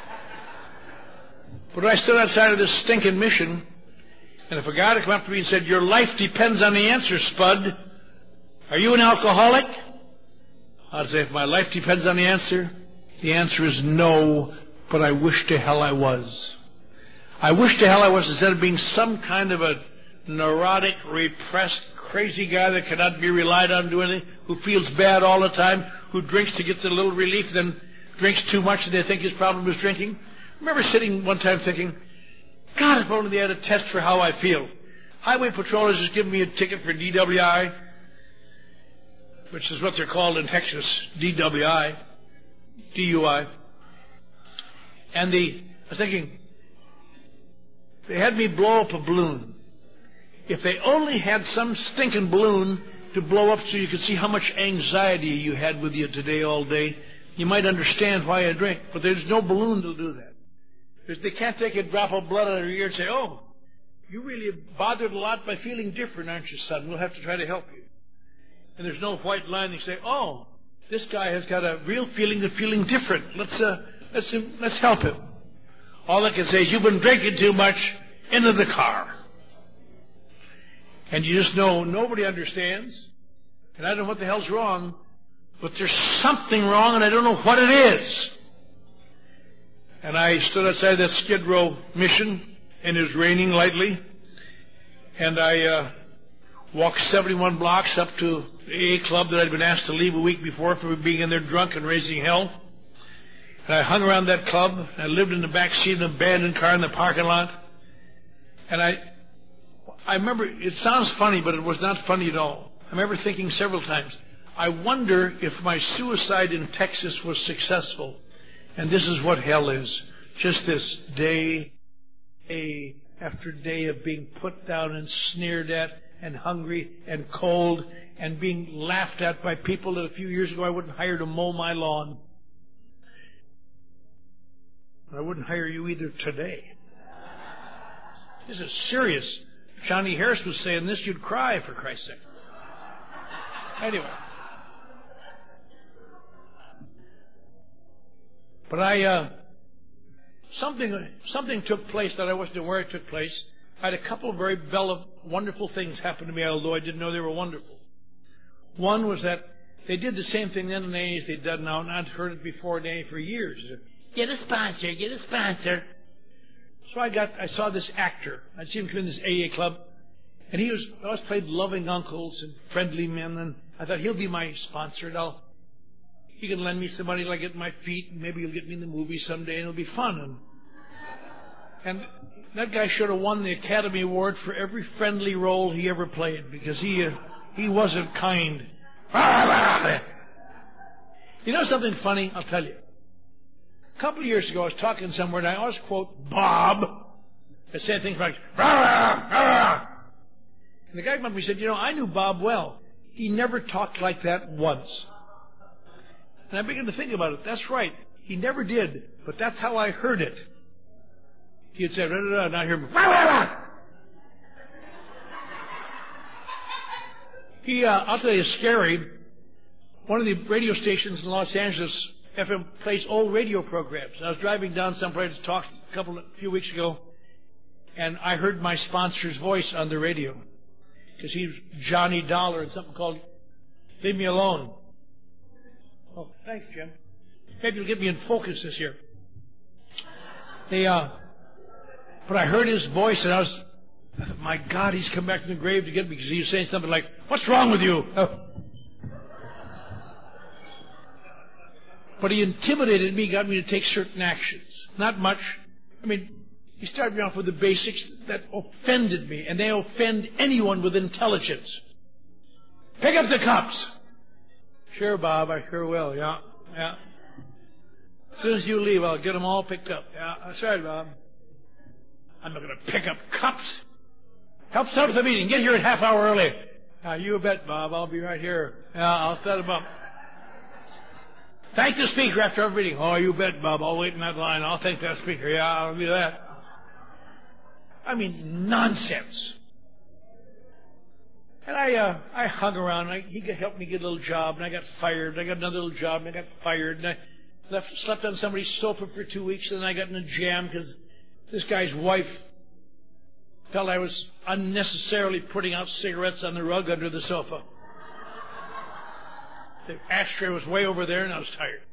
But I stood outside of this stinking mission, and if a guy had come up to me and said, your life depends on the answer, Spud, are you an alcoholic? I'd say, if my life depends on the answer, the answer is no, but I wish to hell I was. I wish to hell I was, instead of being some kind of a neurotic, repressed, crazy guy that cannot be relied on to do anything, who feels bad all the time, who drinks to get a little relief, then drinks too much and they think his problem is drinking. I remember sitting one time thinking, God, if only they had a test for how I feel. Highway patrollers just given me a ticket for D W I, which is what they're called in Texas, D W I, D U I. And the, I was thinking, they had me blow up a balloon. If they only had some stinking balloon to blow up so you could see how much anxiety you had with you today all day, you might understand why I drink. But there's no balloon to do that. They can't take a drop of blood out of your ear and say, oh, you really bothered a lot by feeling different, aren't you, son? We'll have to try to help you. And there's no white line that say, oh, this guy has got a real feeling of feeling different. Let's, uh, let's, uh, let's help him. All I can say is, you've been drinking too much, into the car. And you just know nobody understands, and I don't know what the hell's wrong, but there's something wrong, and I don't know what it is. And I stood outside that Skid Row mission, and it was raining lightly, and I uh, walked seventy-one blocks up to the A A club that I'd been asked to leave a week before for being in there drunk and raising hell. And I hung around that club. I lived in the back seat of an abandoned car in the parking lot. And I, I remember, it sounds funny, but it was not funny at all. I remember thinking several times, I wonder if my suicide in Texas was successful. And this is what hell is. Just this day, day after day of being put down and sneered at and hungry and cold and being laughed at by people that a few years ago I wouldn't hire to mow my lawn. I wouldn't hire you either today. This is serious. If Johnny Harris was saying this, you'd cry, for Christ's sake. Anyway. But I uh, something something took place that I wasn't aware it took place. I had a couple of very bella, wonderful things happen to me, although I didn't know they were wonderful. One was that they did the same thing then in A A as they'd done now, and I'd heard it before in A A for years. Get a sponsor, get a sponsor. So I got, I saw this actor. I'd seen him come in this A A club, and he was always played loving uncles and friendly men, and I thought he'll be my sponsor, and I'll, he can lend me some money till I get my feet, and maybe he'll get me in the movie someday, and it'll be fun. And, and that guy should have won the Academy Award for every friendly role he ever played, because he uh, he wasn't kind. You know something funny? I'll tell you. A couple of years ago, I was talking somewhere, and I always quote Bob. I said things like, rah, rah, rah. And the guy came up to me and said, you know, I knew Bob well. He never talked like that once. And I began to think about it. That's right. He never did, but that's how I heard it. He'd say, rah, rah, rah, and I hear him, rah, rah, rah. He, uh, I'll tell you, scary. One of the radio stations in Los Angeles, F M, plays old radio programs. I was driving down someplace to talk a couple, a few weeks ago, and I heard my sponsor's voice on the radio, because he was Johnny Dollar in something called "Leave Me Alone." Oh, thanks, Jim. Maybe you'll get me in focus this year. They, uh, but I heard his voice, and I was, I thought, my God, he's come back from the grave to get me, because he was saying something like, "What's wrong with you?" Oh. But he intimidated me, got me to take certain actions. Not much. I mean, he started me off with the basics that offended me, and they offend anyone with intelligence. Pick up the cups. Sure, Bob, I sure will, yeah, yeah. As soon as you leave, I'll get them all picked up. Yeah, that's right, Bob. I'm not going to pick up cups. Help set up the meeting. Get here a half hour early. Uh, you bet, Bob. I'll be right here. Yeah, I'll set them up. Thank the speaker after every meeting. Oh, you bet, Bob. I'll wait in that line. I'll thank that speaker. Yeah, I'll do that. I mean, nonsense. And I, uh, I hung around. I, he helped me get a little job, and I got fired. I got another little job, and I got fired. And I left, slept on somebody's sofa for two weeks, and then I got in a jam because this guy's wife felt I was unnecessarily putting out cigarettes on the rug under the sofa. The ashtray was way over there, and I was tired.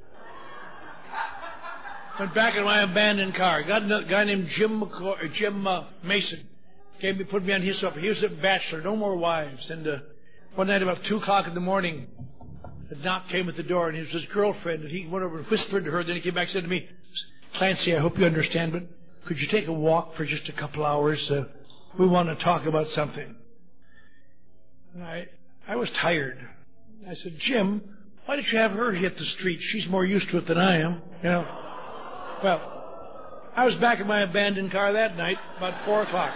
Went back in my abandoned car. Got a guy named Jim McCoy, or Jim uh, Mason. Came me, put me on his sofa. He was a bachelor, no more wives. And uh, one night about two o'clock in the morning, a knock came at the door, and it was his girlfriend. And he went over and whispered to her. Then he came back and said to me, "Clancy, I hope you understand, but could you take a walk for just a couple hours? Uh, we want to talk about something." And I, I was tired. I said, "Jim, why don't you have her hit the street? She's more used to it than I am, you know." Well, I was back in my abandoned car that night, about four o'clock.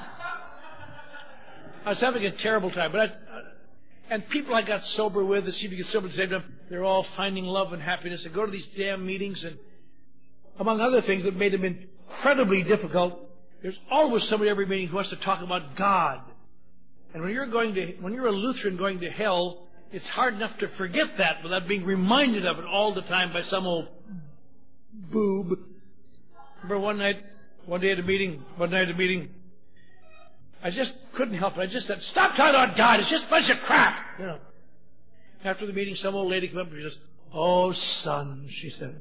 I was having a terrible time, but I, uh, and people I got sober with, that seemed to get sober at the same time, they're all finding love and happiness. I go to these damn meetings, and among other things that made them incredibly difficult, there's always somebody at every meeting who wants to talk about God. And when you're going to, when you're a Lutheran going to hell, it's hard enough to forget that without being reminded of it all the time by some old boob. Remember one night, one day at a meeting, one night at a meeting, I just couldn't help it. I just said, "Stop talking about God. It's just a bunch of crap." You know. After the meeting, some old lady came up and she says, "Oh, son," she said,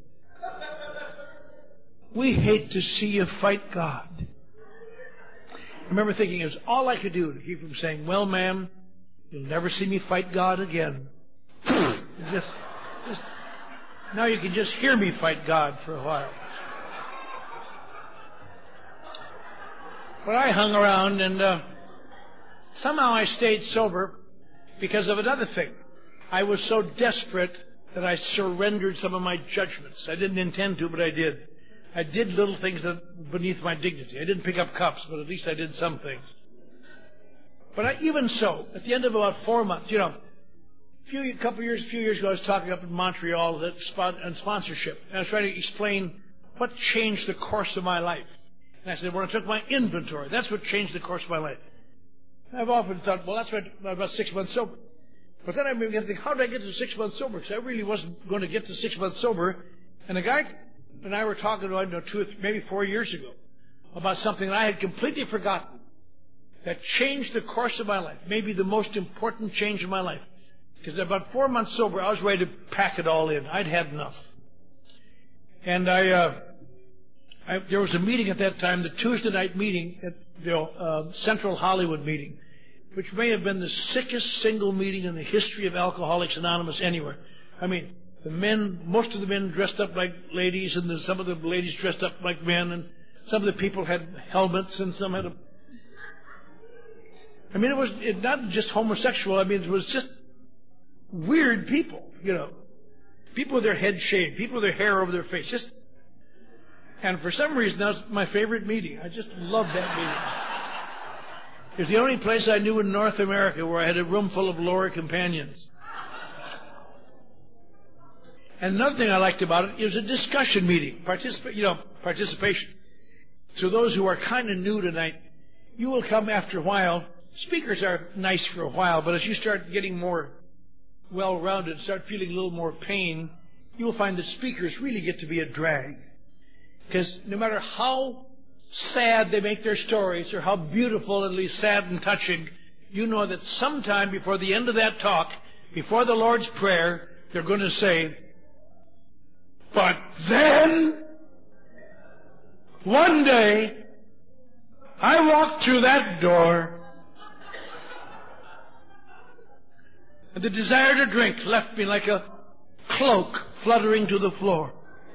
"we hate to see you fight God." I remember thinking it was all I could do to keep from saying, "Well, ma'am, you'll never see me fight God again." just, just, now you can just hear me fight God for a while. But I hung around, and uh, somehow I stayed sober because of another thing. I was so desperate that I surrendered some of my judgments. I didn't intend to, but I did. I did little things that were beneath my dignity. I didn't pick up cups, but at least I did some things. But I, even so, at the end of about four months, you know, a few, a couple of years, a few years ago, I was talking up in Montreal that spot, on sponsorship, and I was trying to explain what changed the course of my life. And I said, when I took my inventory, that's what changed the course of my life. I've often thought, well, that's right, about six months sober. But then I began to think, how did I get to six months sober? Because I really wasn't going to get to six months sober. And a guy and I were talking, I don't know, two or three, maybe four years ago, about something that I had completely forgotten that changed the course of my life, maybe the most important change in my life. Because about four months sober, I was ready to pack it all in. I'd had enough. And I, uh, I there was a meeting at that time, the Tuesday night meeting at the uh, Central Hollywood meeting, which may have been the sickest single meeting in the history of Alcoholics Anonymous anywhere. I mean, the men, most of the men dressed up like ladies, and the, some of the ladies dressed up like men, and some of the people had helmets, and some had a... I mean, it was it, not just homosexual. I mean, it was just weird people, you know. People with their head shaved, people with their hair over their face. Just, and for some reason, that was my favorite meeting. I just loved that meeting. It was the only place I knew in North America where I had a room full of lower companions. And another thing I liked about it, it was a discussion meeting, Participa- you know, participation. So those who are kind of new tonight, you will come after a while. Speakers are nice for a while, but as you start getting more well-rounded, start feeling a little more pain, you will find that speakers really get to be a drag. Because no matter how sad they make their stories, or how beautiful, at least sad and touching, you know that sometime before the end of that talk, before the Lord's Prayer, they're going to say, "But then, one day, I walked through that door, and the desire to drink left me like a cloak fluttering to the floor.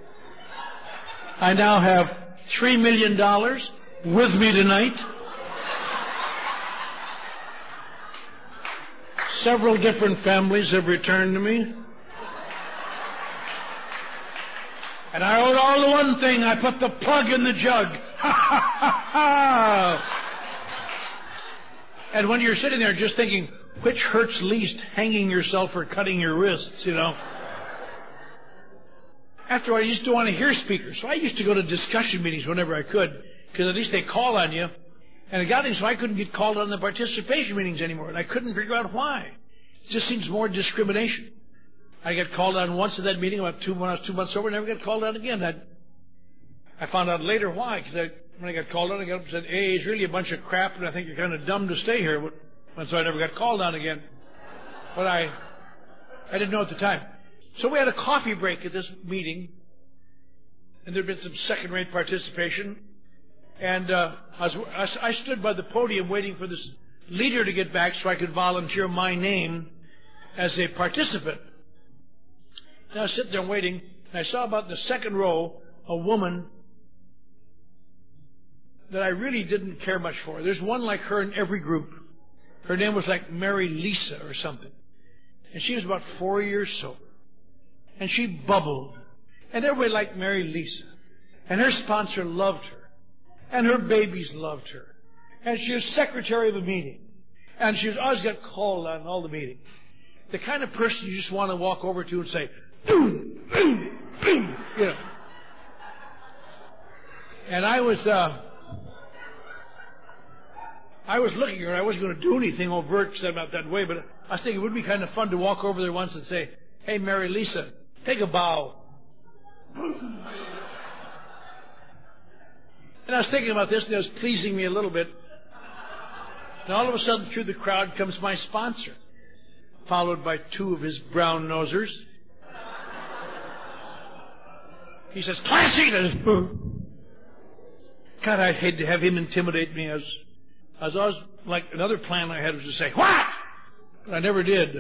I now have three million dollars with me tonight. Several different families have returned to me. And I owed all to one thing. I put the plug in the jug. Ha ha ha ha! And when you're sitting there just thinking, which hurts least, hanging yourself or cutting your wrists, you know? After all, I used to want to hear speakers. So I used to go to discussion meetings whenever I could, because at least they call on you. And it got me so I couldn't get called on the participation meetings anymore. And I couldn't figure out why. It just seems more discrimination. I got called on once at that meeting, about two, when I was two months sober, never got called on again. I, I found out later why, because I, when I got called on, I got up and said, "Hey, it's really a bunch of crap, and I think you're kind of dumb to stay here." And so I never got called on again. But I, I didn't know at the time. So we had a coffee break at this meeting, and there had been some second-rate participation. And uh, I, was, I stood by the podium waiting for this leader to get back so I could volunteer my name as a participant. And I was sitting there waiting, and I saw about in the second row a woman that I really didn't care much for. There's one like her in every group. Her name was like Mary Lisa or something. And she was about four years sober. And she bubbled. And everybody liked Mary Lisa. And her sponsor loved her. And her babies loved her. And she was secretary of a meeting. And she was always got called on all the meetings. The kind of person you just want to walk over to and say, boom, boom, boom, you know. And I was, uh, I was looking at her. I wasn't going to do anything overt about that way, but I was thinking it would be kind of fun to walk over there once and say, "Hey, Mary Lisa, take a bow." And I was thinking about this, and it was pleasing me a little bit. And all of a sudden, through the crowd comes my sponsor, followed by two of his brown nosers. He says, "Classy!" God, I hate to have him intimidate me. I was, I was always, like, another plan I had was to say, "What?" But I never did.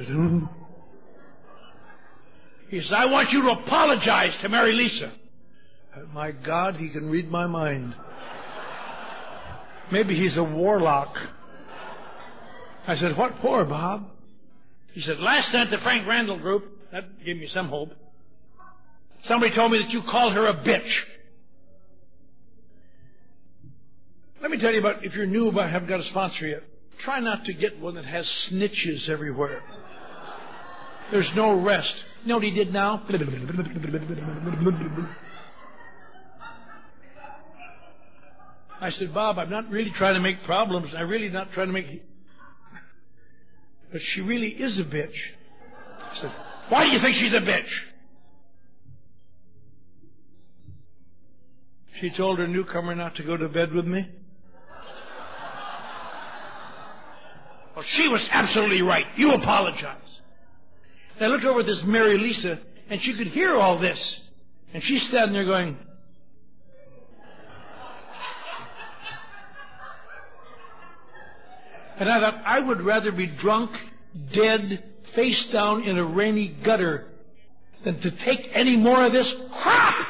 He says, "I want you to apologize to Mary Lisa." My God, he can read my mind. Maybe he's a warlock. I said, "What for, Bob?" He said, "Last night at the Frank Randall group," that gave me some hope, "somebody told me that you called her a bitch." Let me tell you about, if you're new about haven't got a sponsor yet, try not to get one that has snitches everywhere. There's no rest. You know what he did now? I said, "Bob, I'm not really trying to make problems. I'm really not trying to make... But she really is a bitch." I said, "Why do you think she's a bitch?" She told her newcomer not to go to bed with me. Well, she was absolutely right. You apologize. And I looked over at this Mary Lisa, and she could hear all this. And she's standing there going, and I thought, I would rather be drunk, dead, face down in a rainy gutter than to take any more of this crap.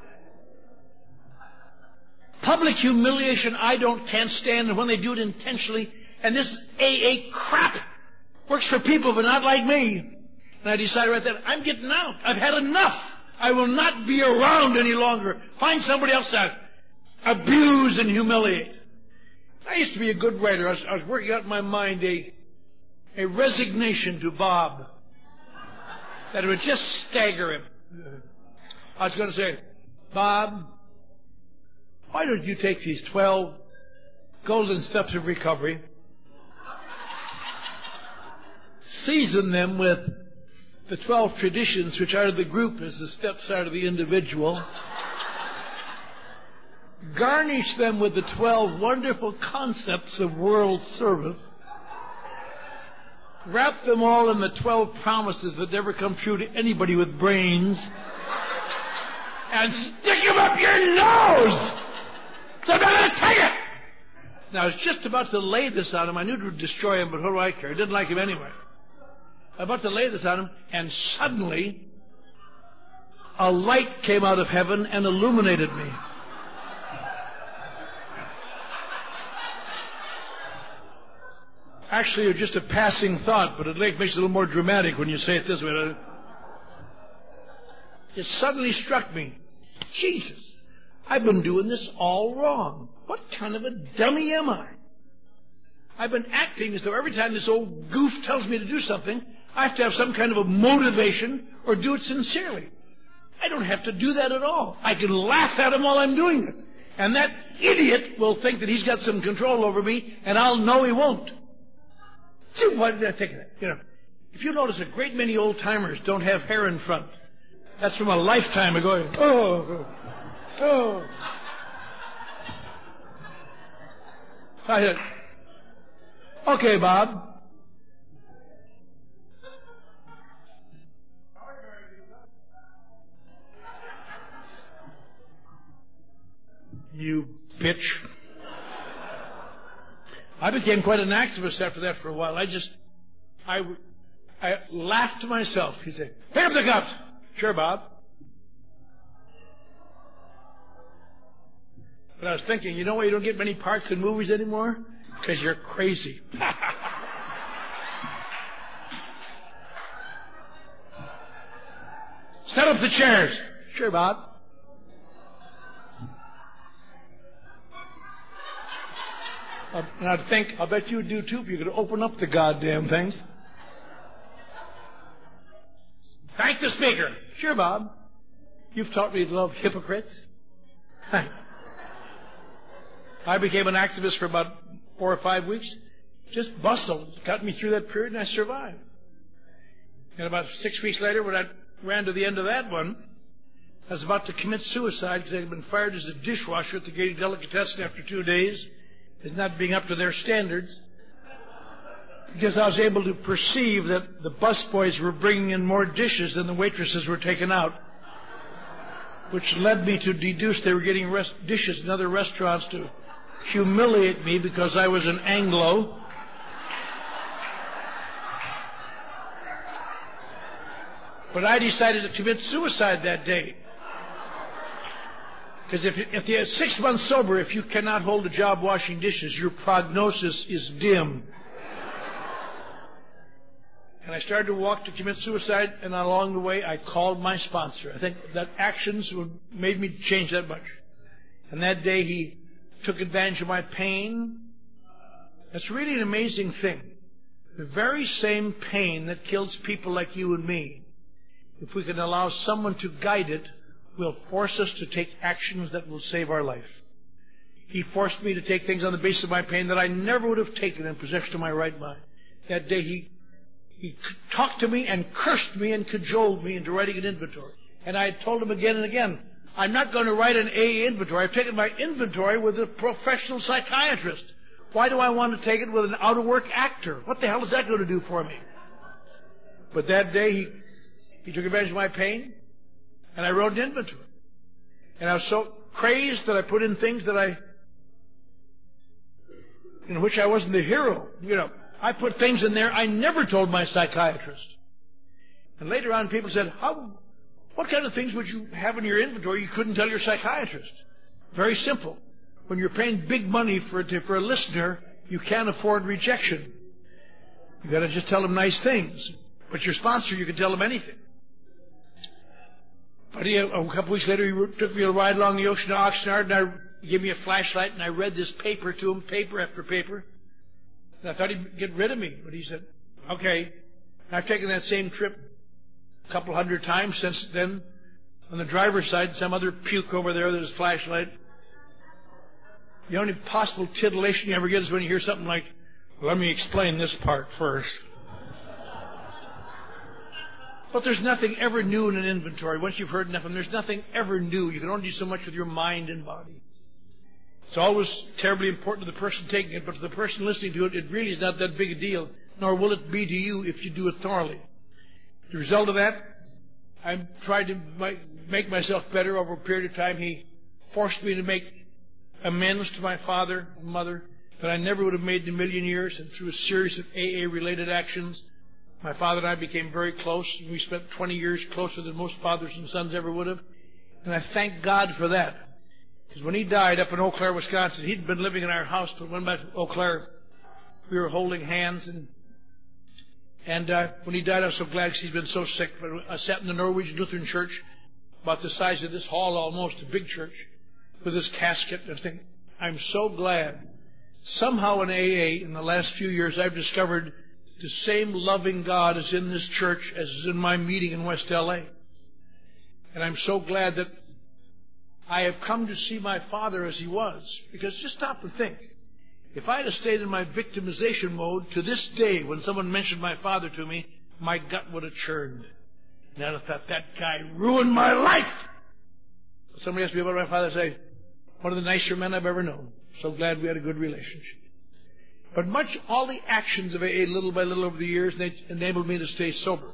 Public humiliation I don't can't stand, and when they do it intentionally, and this A A crap works for people but not like me. And I decided right then, I'm getting out. I've had enough. I will not be around any longer. Find somebody else to abuse and humiliate. I used to be a good writer. I was, I was working out in my mind a, a resignation to Bob that it would just stagger him. I was going to say, Bob, why don't you take these twelve golden steps of recovery, season them with the twelve traditions which are the group as the steps are to the individual, garnish them with the twelve wonderful concepts of world service, wrap them all in the twelve promises that never come true to anybody with brains, and stick them up your nose! So I'm not going to take it! Now, I was just about to lay this on him. I knew it would destroy him, but what do I care? I didn't like him anyway. I was about to lay this on him, and suddenly a light came out of heaven and illuminated me. Actually, it's just a passing thought, but it makes it a little more dramatic when you say it this way. It suddenly struck me, Jesus, I've been doing this all wrong. What kind of a dummy am I? I've been acting as though every time this old goof tells me to do something, I have to have some kind of a motivation or do it sincerely. I don't have to do that at all. I can laugh at him while I'm doing it. And that idiot will think that he's got some control over me, and I'll know he won't. Gee, why did I think of that? You know, if you notice, a great many old-timers don't have hair in front. That's from a lifetime ago. Oh, oh. I said, okay, Bob. You bitch. I became quite an activist after that for a while. I just, I, I laughed to myself. He said, pick up the cups. Sure, Bob. But I was thinking, you know why you don't get many parts in movies anymore? Because you're crazy. Set up the chairs. Sure, Bob. Uh, and I'd think, I'll bet you'd do too if you could open up the goddamn thing. Thank the speaker. Sure, Bob. You've taught me to love hypocrites. I became an activist for about four or five weeks. Just bustled. Got me through that period, and I survived. And about six weeks later, when I ran to the end of that one, I was about to commit suicide because I had been fired as a dishwasher at the Gaiety Delicatessen after two days. As not being up to their standards, because I was able to perceive that the busboys were bringing in more dishes than the waitresses were taking out, which led me to deduce they were getting rest- dishes in other restaurants to humiliate me because I was an Anglo. But I decided to commit suicide that day. Because if, if you're six months sober, if you cannot hold a job washing dishes, your prognosis is dim. And I started to walk to commit suicide, and along the way, I called my sponsor. I think that actions would, made me change that much. And that day, he took advantage of my pain. That's really an amazing thing. The very same pain that kills people like you and me, if we can allow someone to guide it, will force us to take actions that will save our life. He forced me to take things on the basis of my pain that I never would have taken in possession of my right mind. That day he he talked to me and cursed me and cajoled me into writing an inventory. And I had told him again and again, I'm not going to write an A A inventory. I've taken my inventory with a professional psychiatrist. Why do I want to take it with an out-of-work actor? What the hell is that going to do for me? But that day, he, he took advantage of my pain, and I wrote an inventory. And I was so crazed that I put in things that I, in which I wasn't the hero. You know, I put things in there I never told my psychiatrist. And later on, people said, "How, what kind of things would you have in your inventory you couldn't tell your psychiatrist?" Very simple. When you're paying big money for a, for a listener, you can't afford rejection. You got to just tell them nice things. But your sponsor, you can tell them anything. But he, a couple weeks later, he took me a ride along the ocean to Oxnard, and I, he gave me a flashlight, and I read this paper to him, paper after paper. And I thought he'd get rid of me, but he said, "Okay." And I've taken that same trip a couple hundred times since then. On the driver's side, some other puke over there with his flashlight. The only possible titillation you ever get is when you hear something like, "Let me explain this part first." But there's nothing ever new in an inventory. Once you've heard enough of them, there's nothing ever new. You can only do so much with your mind and body. It's always terribly important to the person taking it, but to the person listening to it, it really is not that big a deal, nor will it be to you if you do it thoroughly. The result of that, I've tried to make myself better over a period of time. He forced me to make amends to my father and mother that I never would have made in a million years, and through a series of A A-related actions, my father and I became very close, and we spent twenty years closer than most fathers and sons ever would have. And I thank God for that. Because when he died up in Eau Claire, Wisconsin, he'd been living in our house, but when back to Eau Claire, we were holding hands. And and uh, when he died, I was so glad because he'd been so sick. But I sat in the Norwegian Lutheran Church, about the size of this hall almost, a big church, with his casket. And I think, I'm so glad. Somehow in A A, in the last few years, I've discovered the same loving God is in this church as is in my meeting in West L A. And I'm so glad that I have come to see my father as he was. Because just stop and think. If I had stayed in my victimization mode to this day, when someone mentioned my father to me, my gut would have churned. And I'd have thought, that guy ruined my life. Somebody asked me about my father, I say, one of the nicer men I've ever known. So glad we had a good relationship. But much, all the actions of A A, little by little over the years, they enabled me to stay sober.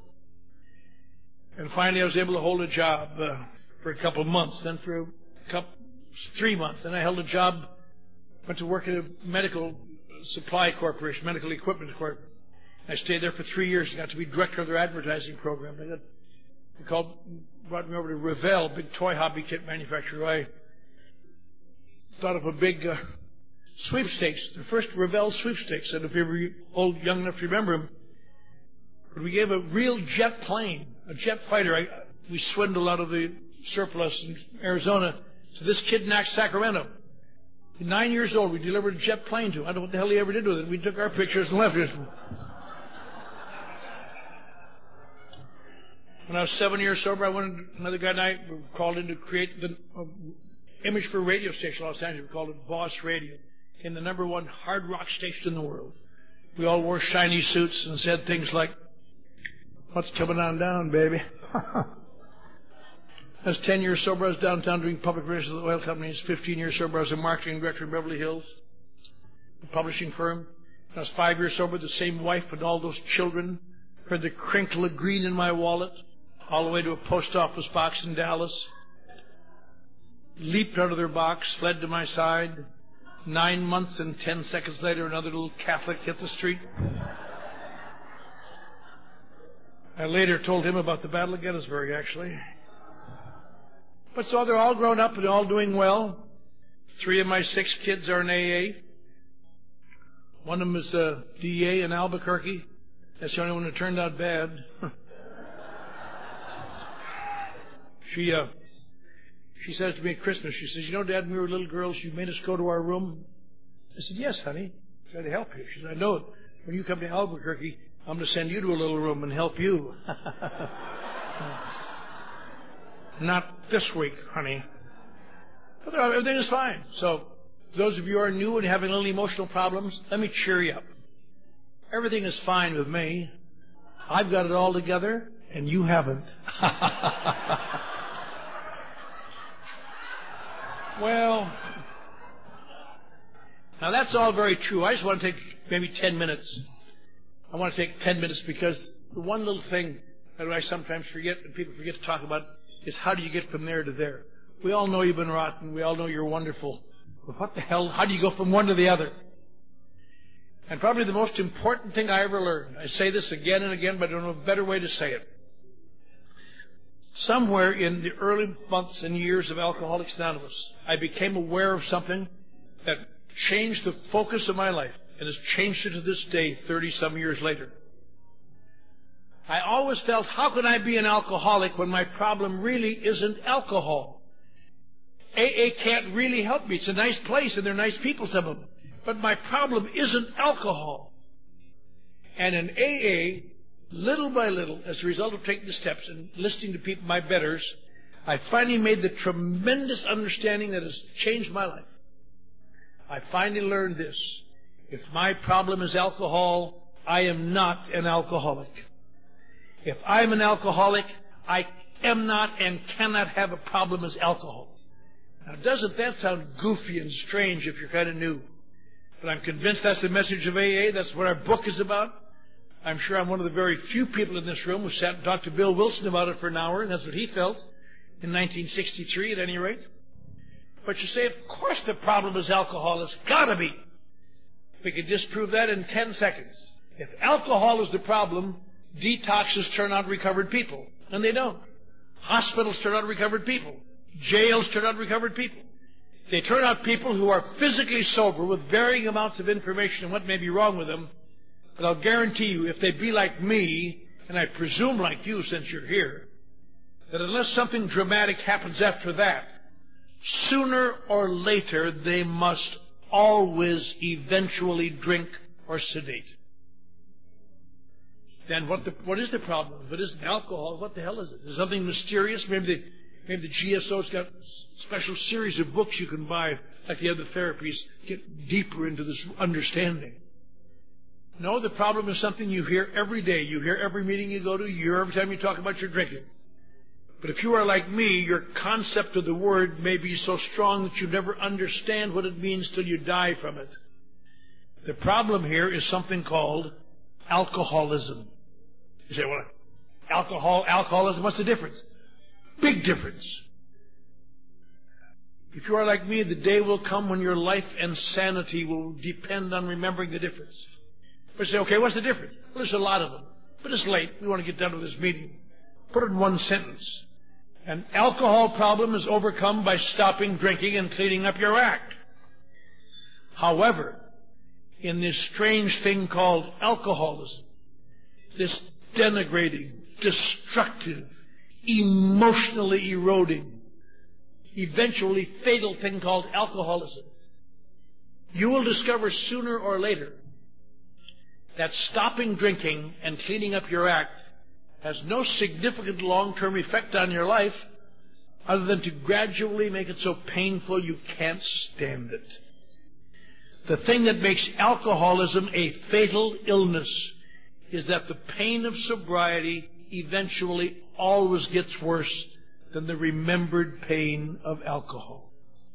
And finally I was able to hold a job uh, for a couple of months, then for a couple, three months. Then I held a job, went to work at a medical supply corporation, medical equipment corporation. I stayed there for three years and got to be director of their advertising program. They got, they called, brought me over to Revell, big toy hobby kit manufacturer. I thought of a big uh, sweepstakes, the first Revell sweepstakes, and if you were old, young enough to remember them, but we gave a real jet plane, a jet fighter. I, we swindled out of the surplus in Arizona to this kid in Sacramento. At nine years old, we delivered a jet plane to him. I don't know what the hell he ever did with it. We took our pictures and left it. When I was seven years sober, I went, another guy and I were called in to create the uh, image for a radio station in Los Angeles. We called it Boss Radio. Became the number one hard rock station in the world. We all wore shiny suits and said things like, "What's coming on down, baby?" I was ten years sober. I was downtown doing public relations with the oil companies. fifteen years sober. I was a marketing director in Beverly Hills, a publishing firm. When I was five years sober, the same wife and all those children heard the crinkle of green in my wallet all the way to a post office box in Dallas. Leaped out of their box, fled to my side. Nine months and ten seconds later, another little Catholic hit the street. I later told him about the Battle of Gettysburg, actually. But so they're all grown up and all doing well. Three of my six kids are in A A. One of them is a D A in Albuquerque. That's the only one that turned out bad. she, uh, she says to me at Christmas, she says, "You know, Dad, when we were little girls, you made us go to our room." I said, "Yes, honey. I tried to help you." She said, "I know it. When you come to Albuquerque, I'm going to send you to a little room and help you." Not this week, honey. But everything is fine. So, those of you who are new and having little emotional problems, let me cheer you up. Everything is fine with me. I've got it all together, and you haven't. Well, now that's all very true. I just want to take maybe ten minutes. I want to take ten minutes because the one little thing that I sometimes forget and people forget to talk about is how do you get from there to there? We all know you've been rotten. We all know you're wonderful. But what the hell? How do you go from one to the other? And probably the most important thing I ever learned, I say this again and again, but I don't know a better way to say it. Somewhere in the early months and years of Alcoholics Anonymous, I became aware of something that changed the focus of my life and has changed it to this day, thirty-some years later. I always felt, how can I be an alcoholic when my problem really isn't alcohol? A A can't really help me. It's a nice place and they're nice people, some of them. But my problem isn't alcohol. And in A A, little by little, as a result of taking the steps and listening to people, my betters, I finally made the tremendous understanding that has changed my life. I finally learned this. If my problem is alcohol, I am not an alcoholic. If I'm an alcoholic, I am not and cannot have a problem as alcohol. Now, doesn't that sound goofy and strange if you're kind of new? But I'm convinced that's the message of A A. That's what our book is about. I'm sure I'm one of the very few people in this room who sat and talked to Bill Wilson about it for an hour, and that's what he felt in nineteen sixty-three at any rate. But you say, of course the problem is alcohol. It's got to be. We can disprove that in ten seconds. If alcohol is the problem, detoxes turn out recovered people. And they don't. Hospitals turn out recovered people. Jails turn out recovered people. They turn out people who are physically sober with varying amounts of information on what may be wrong with them. But I'll guarantee you, if they be like me, and I presume like you since you're here, that unless something dramatic happens after that, sooner or later they must always eventually drink or sedate. Then what, the, what is the problem? If it isn't alcohol, what the hell is it? Is it something mysterious? Maybe the, maybe the G S O's got a special series of books you can buy, like the other therapies, get deeper into this understanding. No, the problem is something you hear every day. You hear every meeting you go to. You hear every time you talk about your drinking. But if you are like me, your concept of the word may be so strong that you never understand what it means till you die from it. The problem here is something called alcoholism. You say, well, alcohol, alcoholism, what's the difference? Big difference. If you are like me, the day will come when your life and sanity will depend on remembering the difference. But you say, okay, what's the difference? Well, there's a lot of them. But it's late. We want to get done with this meeting. Put it in one sentence. An alcohol problem is overcome by stopping drinking and cleaning up your act. However, in this strange thing called alcoholism, this denigrating, destructive, emotionally eroding, eventually fatal thing called alcoholism, you will discover sooner or later that stopping drinking and cleaning up your act has no significant long-term effect on your life other than to gradually make it so painful you can't stand it. The thing that makes alcoholism a fatal illness is that the pain of sobriety eventually always gets worse than the remembered pain of alcohol.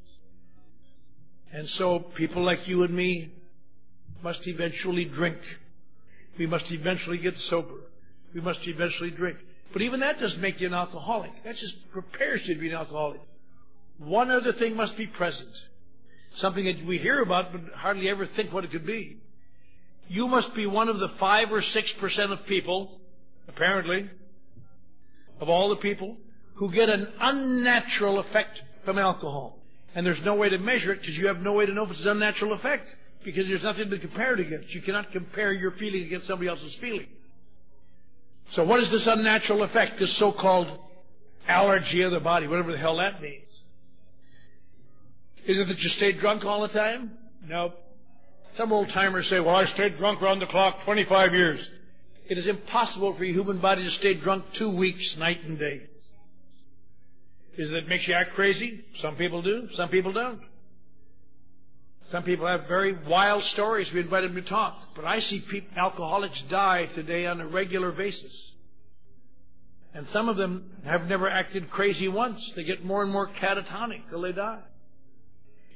And so people like you and me must eventually drink. We must eventually get sober. We must eventually drink. But even that doesn't make you an alcoholic. That just prepares you to be an alcoholic. One other thing must be present. Something that we hear about but hardly ever think what it could be. You must be one of the five or six percent of people, apparently, of all the people, who get an unnatural effect from alcohol. And there's no way to measure it because you have no way to know if it's an unnatural effect. Because there's nothing to compare it against. You cannot compare your feeling against somebody else's feeling. So what is this unnatural effect, this so-called allergy of the body, whatever the hell that means? Is it that you stay drunk all the time? No. Some old-timers say, well, I stayed drunk around the clock twenty-five years. It is impossible for your human body to stay drunk two weeks, night and day. Is it that it makes you act crazy? Some people do. Some people don't. Some people have very wild stories. We invite them to talk. But I see people, alcoholics die today on a regular basis. And some of them have never acted crazy once. They get more and more catatonic till they die.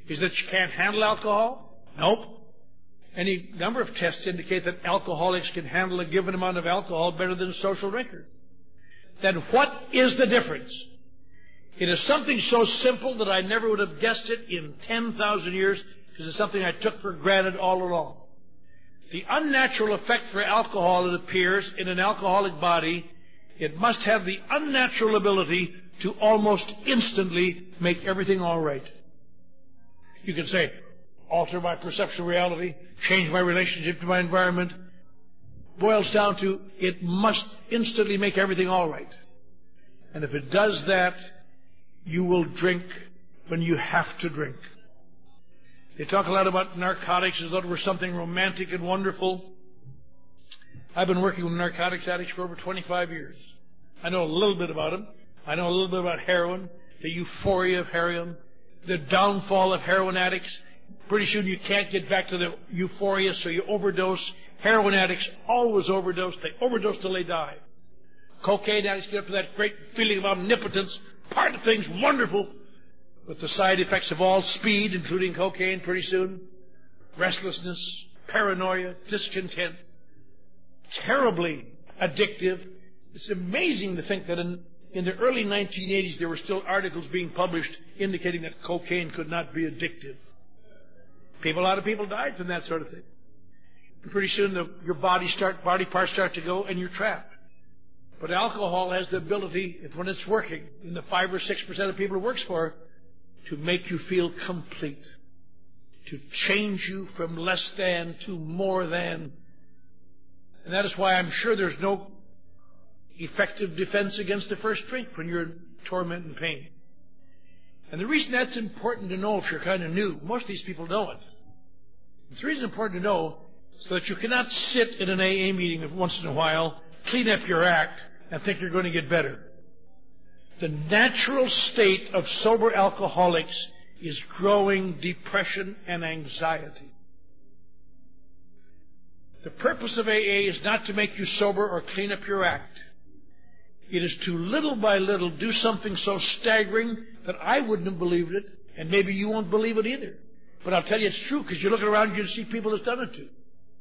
Is that you can't handle alcohol? Nope. Any number of tests indicate that alcoholics can handle a given amount of alcohol better than social drinkers. Then what is the difference? It is something so simple that I never would have guessed it in ten thousand years, because it's something I took for granted all along. The unnatural effect for alcohol, it appears, in an alcoholic body, it must have the unnatural ability to almost instantly make everything all right. You can say, alter my perception of reality, change my relationship to my environment. Boils down to, it must instantly make everything all right. And if it does that, you will drink when you have to drink. They talk a lot about narcotics as though it were something romantic and wonderful. I've been working with narcotics addicts for over twenty-five years. I know a little bit about them. I know a little bit about heroin, the euphoria of heroin, the downfall of heroin addicts. Pretty soon you can't get back to the euphoria, so you overdose. Heroin addicts always overdose. They overdose till they die. Cocaine addicts get up to that great feeling of omnipotence. Part of things wonderful. With the side effects of all speed, including cocaine, pretty soon. Restlessness, paranoia, discontent. Terribly addictive. It's amazing to think that in, in the early nineteen eighties there were still articles being published indicating that cocaine could not be addictive. People, a lot of people died from that sort of thing. And pretty soon the, your body start, body parts start to go and you're trapped. But alcohol has the ability, when it's working, in the five or six percent of people it works for, to make you feel complete. To change you from less than to more than. And that is why I'm sure there's no effective defense against the first drink when you're in torment and pain. And the reason that's important to know if you're kind of new, most of these people know it. It's the reason important to know so that you cannot sit in an A A meeting once in a while, clean up your act, and think you're going to get better. The natural state of sober alcoholics is growing depression and anxiety. The purpose of A A is not to make you sober or clean up your act. It is to little by little do something so staggering that I wouldn't have believed it, and maybe you won't believe it either. But I'll tell you it's true, because you're looking around you and see people that's done it to.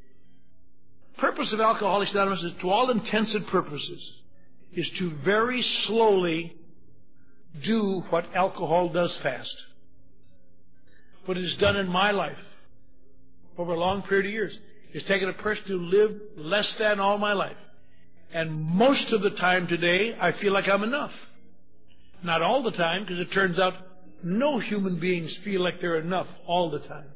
The purpose of Alcoholics Anonymous is, to all intents and purposes, is to very slowly do what alcohol does fast. What it has done in my life over a long period of years is taken a person who lived less than all my life. And most of the time today, I feel like I'm enough. Not all the time, because it turns out no human beings feel like they're enough all the time.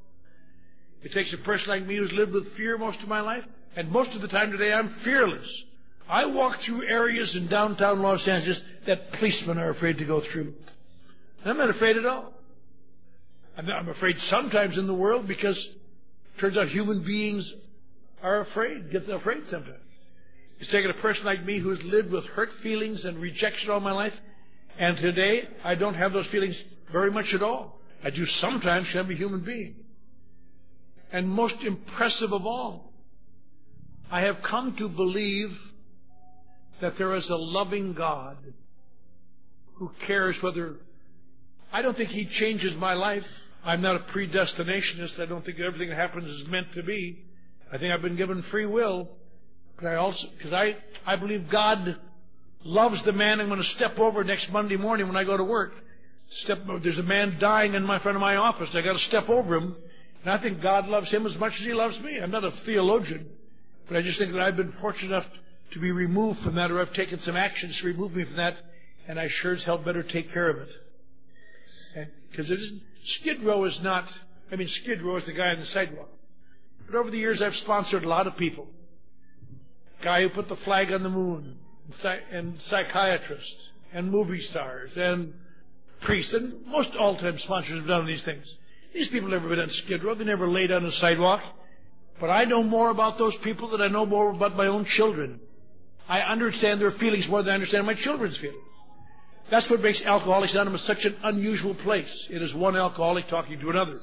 It takes a person like me who's lived with fear most of my life, and most of the time today I'm fearless. I walk through areas in downtown Los Angeles that policemen are afraid to go through. And I'm not afraid at all. I'm, I'm afraid sometimes in the world because it turns out human beings are afraid, get afraid sometimes. It's taken a person like me who's lived with hurt feelings and rejection all my life, and today I don't have those feelings very much at all. I do sometimes because I'm a human being. And most impressive of all, I have come to believe that there is a loving God who cares whether... I don't think He changes my life. I'm not a predestinationist. I don't think everything that happens is meant to be. I think I've been given free will. But I also, because I, I believe God loves the man I'm going to step over next Monday morning when I go to work. Step, there's a man dying in my front of my office. I got to step over him. And I think God loves him as much as He loves me. I'm not a theologian, but I just think that I've been fortunate enough to be removed from that, or I've taken some actions to remove me from that, and I sure as hell better take care of it. Because it isn't, Skid Row is not, I mean, Skid Row is the guy on the sidewalk. But over the years, I've sponsored a lot of people. Guy who put the flag on the moon, and, psych- and psychiatrists, and movie stars, and priests, and most all-time sponsors have done these things. These people have never been on Skid Row. They never laid on a sidewalk. But I know more about those people than I know more about my own children. I understand their feelings more than I understand my children's feelings. That's what makes Alcoholics Anonymous such an unusual place. It is one alcoholic talking to another.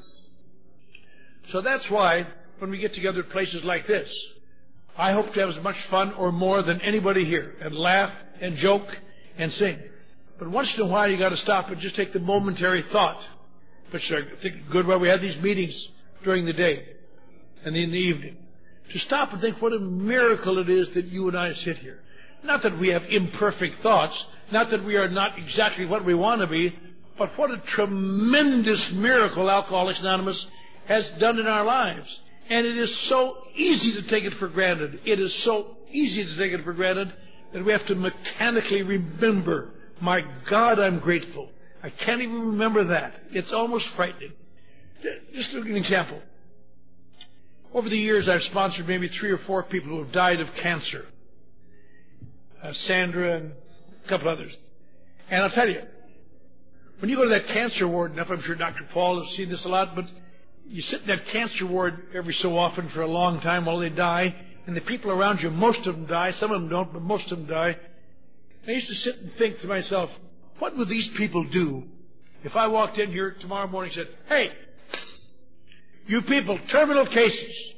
So that's why, when we get together at places like this, I hope to have as much fun or more than anybody here, and laugh and joke and sing. But once in a while you got to stop and just take the momentary thought But I think good why we have these meetings during the day and in the evening. To stop and think what a miracle it is that you and I sit here. Not that we have imperfect thoughts, not that we are not exactly what we want to be, but what a tremendous miracle Alcoholics Anonymous has done in our lives. And it is so easy to take it for granted. It is so easy to take it for granted that we have to mechanically remember, my God, I'm grateful. I can't even remember that. It's almost frightening. Just an example. Over the years, I've sponsored maybe three or four people who have died of cancer. Uh, Sandra and a couple others. And I'll tell you, when you go to that cancer ward, and I'm sure Doctor Paul has seen this a lot, but you sit in that cancer ward every so often for a long time while they die, and the people around you, most of them die, some of them don't, but most of them die. I used to sit and think to myself, what would these people do if I walked in here tomorrow morning and said, hey, you people, terminal cases,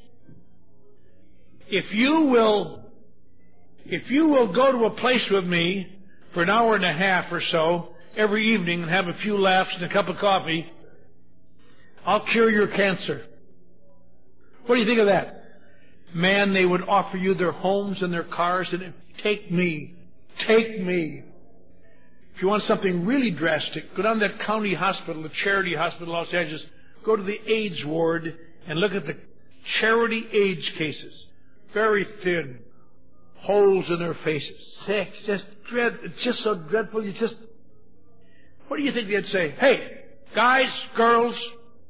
if you will, if you will go to a place with me for an hour and a half or so every evening and have a few laughs and a cup of coffee, I'll cure your cancer. What do you think of that? Man, they would offer you their homes and their cars and take me, take me. If you want something really drastic, go down to that county hospital, the Charity Hospital in Los Angeles, go to the AIDS ward and look at the charity AIDS cases. Very thin, holes in their faces, sick, just dread, just so dreadful. You just, what do you think they'd say? Hey, guys, girls,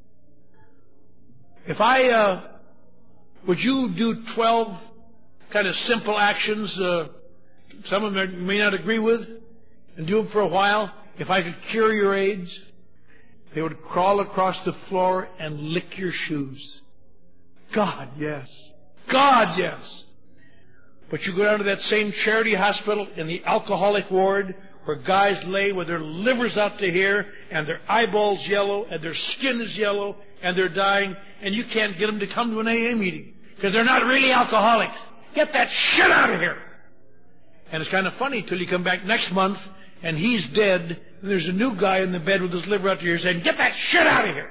if I, uh, would you do twelve kind of simple actions, uh, some of them you may not agree with, and do them for a while? If I could cure your AIDS, they would crawl across the floor and lick your shoes. God, yes. God, yes. But you go down to that same charity hospital in the alcoholic ward where guys lay with their livers out to here and their eyeballs yellow and their skin is yellow and they're dying, and you can't get them to come to an A A meeting because they're not really alcoholics. Get that shit out of here. And it's kind of funny till you come back next month and he's dead and there's a new guy in the bed with his liver out to here saying, get that shit out of here.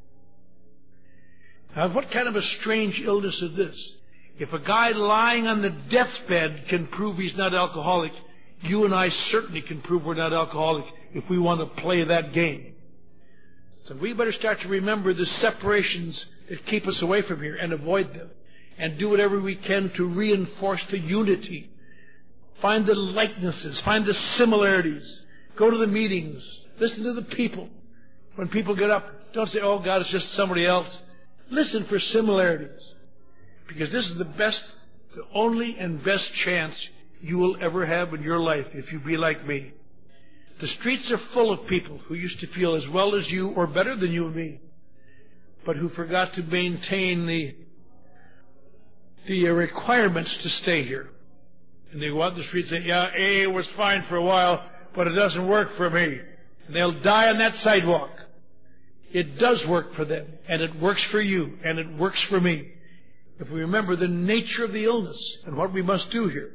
Now, what kind of a strange illness is this? If a guy lying on the deathbed can prove he's not alcoholic, you and I certainly can prove we're not alcoholic if we want to play that game. So we better start to remember the separations that keep us away from here and avoid them. And do whatever we can to reinforce the unity. Find the likenesses. Find the similarities. Go to the meetings. Listen to the people. When people get up, don't say, oh, God, it's just somebody else. Listen for similarities. Because this is the best, the only and best chance you will ever have in your life if you be like me. The streets are full of people who used to feel as well as you or better than you and me, but who forgot to maintain the, the requirements to stay here. And they go out in the street and say, yeah, A A was fine for a while, but it doesn't work for me. And they'll die on that sidewalk. It does work for them, and it works for you, and it works for me. If we remember the nature of the illness and what we must do here.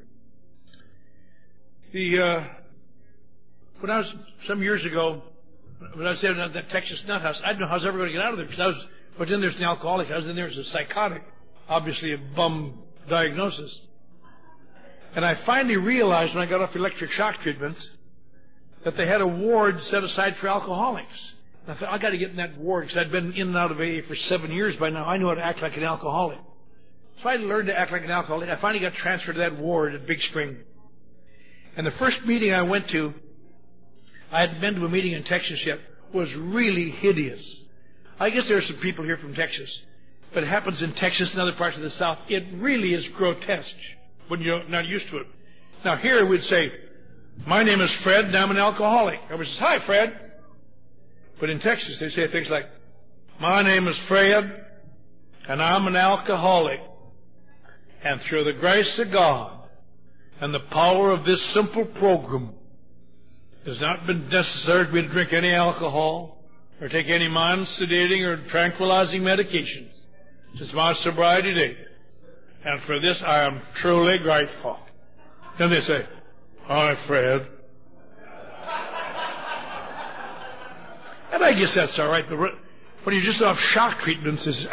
The, uh, when I was, some years ago, when I was in that Texas nut house, I didn't know how I was ever going to get out of there because I was, I was in there as an alcoholic. I was in there as a psychotic, obviously a bum diagnosis. And I finally realized when I got off electric shock treatments that they had a ward set aside for alcoholics. And I thought, I got to get in that ward because I'd been in and out of A A for seven years by now. I knew how to act like an alcoholic. So I learned to act like an alcoholic. I finally got transferred to that ward at Big Spring. And the first meeting I went to, I hadn't been to a meeting in Texas yet, was really hideous. I guess there are some people here from Texas, but it happens in Texas and other parts of the South. It really is grotesque when you're not used to it. Now here we'd say, my name is Fred and I'm an alcoholic. Everybody says, hi, Fred. But in Texas they say things like, my name is Fred and I'm an alcoholic. And through the grace of God and the power of this simple program, it has not been necessary for me to drink any alcohol or take any mind-sedating or tranquilizing medications since my sobriety date. And for this I am truly grateful. Then they say, hi, Fred. And I guess that's all right, but when you're just off shock treatments, it's,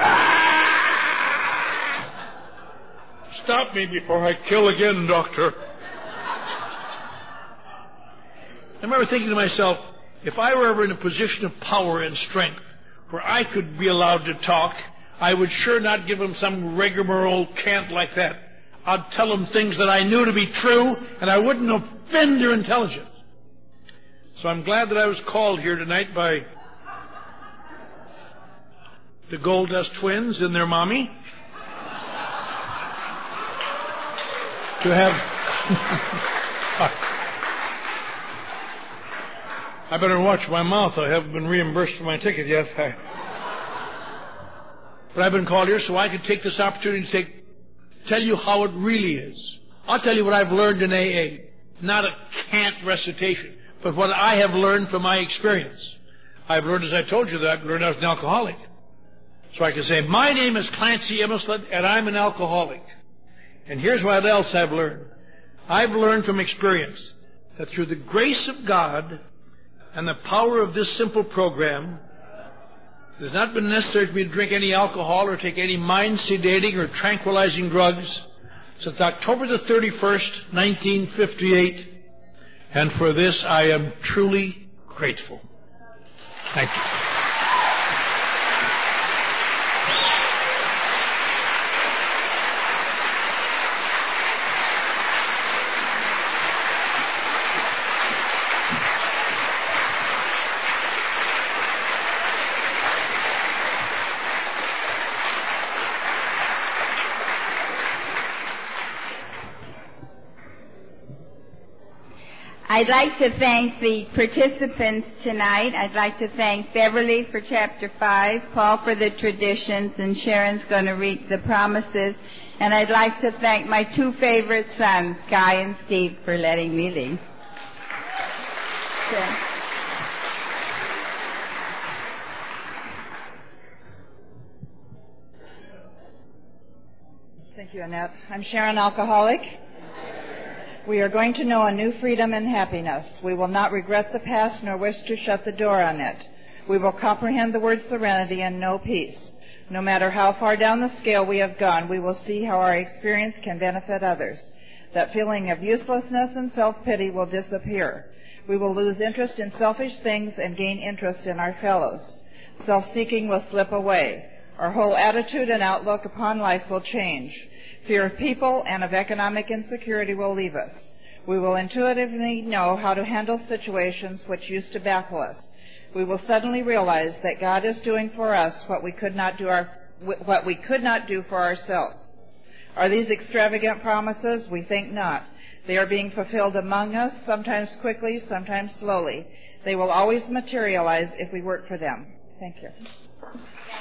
ah! Stop me before I kill again, doctor. I remember thinking to myself, if I were ever in a position of power and strength where I could be allowed to talk, I would sure not give them some rigmarole cant like that. I'd tell them things that I knew to be true, and I wouldn't offend their intelligence. So I'm glad that I was called here tonight by the Goldust twins and their mommy to have... I better watch my mouth. I haven't been reimbursed for my ticket yet. I... But I've been called here so I could take this opportunity to take, tell you how it really is. I'll tell you what I've learned in A A. Not a cant recitation, but what I have learned from my experience. I've learned, as I told you, that I've learned I was an alcoholic. So I can say, my name is Clancy Emerslid, and I'm an alcoholic. And here's what else I've learned. I've learned from experience that through the grace of God and the power of this simple program, it has not been necessary for me to drink any alcohol or take any mind-sedating or tranquilizing drugs since October the thirty-first, nineteen fifty-eight, and for this I am truly grateful. Thank you. I'd like to thank the participants tonight. I'd like to thank Beverly for Chapter five, Paul for the traditions, and Sharon's going to read the promises. And I'd like to thank my two favorite sons, Guy and Steve, for letting me lead. Okay. Thank you, Annette. I'm Sharon, alcoholic. We are going to know a new freedom and happiness. We will not regret the past nor wish to shut the door on it. We will comprehend the word serenity and know peace. No matter how far down the scale we have gone, we will see how our experience can benefit others. That feeling of uselessness and self-pity will disappear. We will lose interest in selfish things and gain interest in our fellows. Self-seeking will slip away. Our whole attitude and outlook upon life will change. Fear of people and of economic insecurity will leave us. We will intuitively know how to handle situations which used to baffle us. We will suddenly realize that God is doing for us what we could not do our, what we could not do for ourselves. Are these extravagant promises? We think not. They are being fulfilled among us, sometimes quickly, sometimes slowly. They will always materialize if we work for them. Thank you.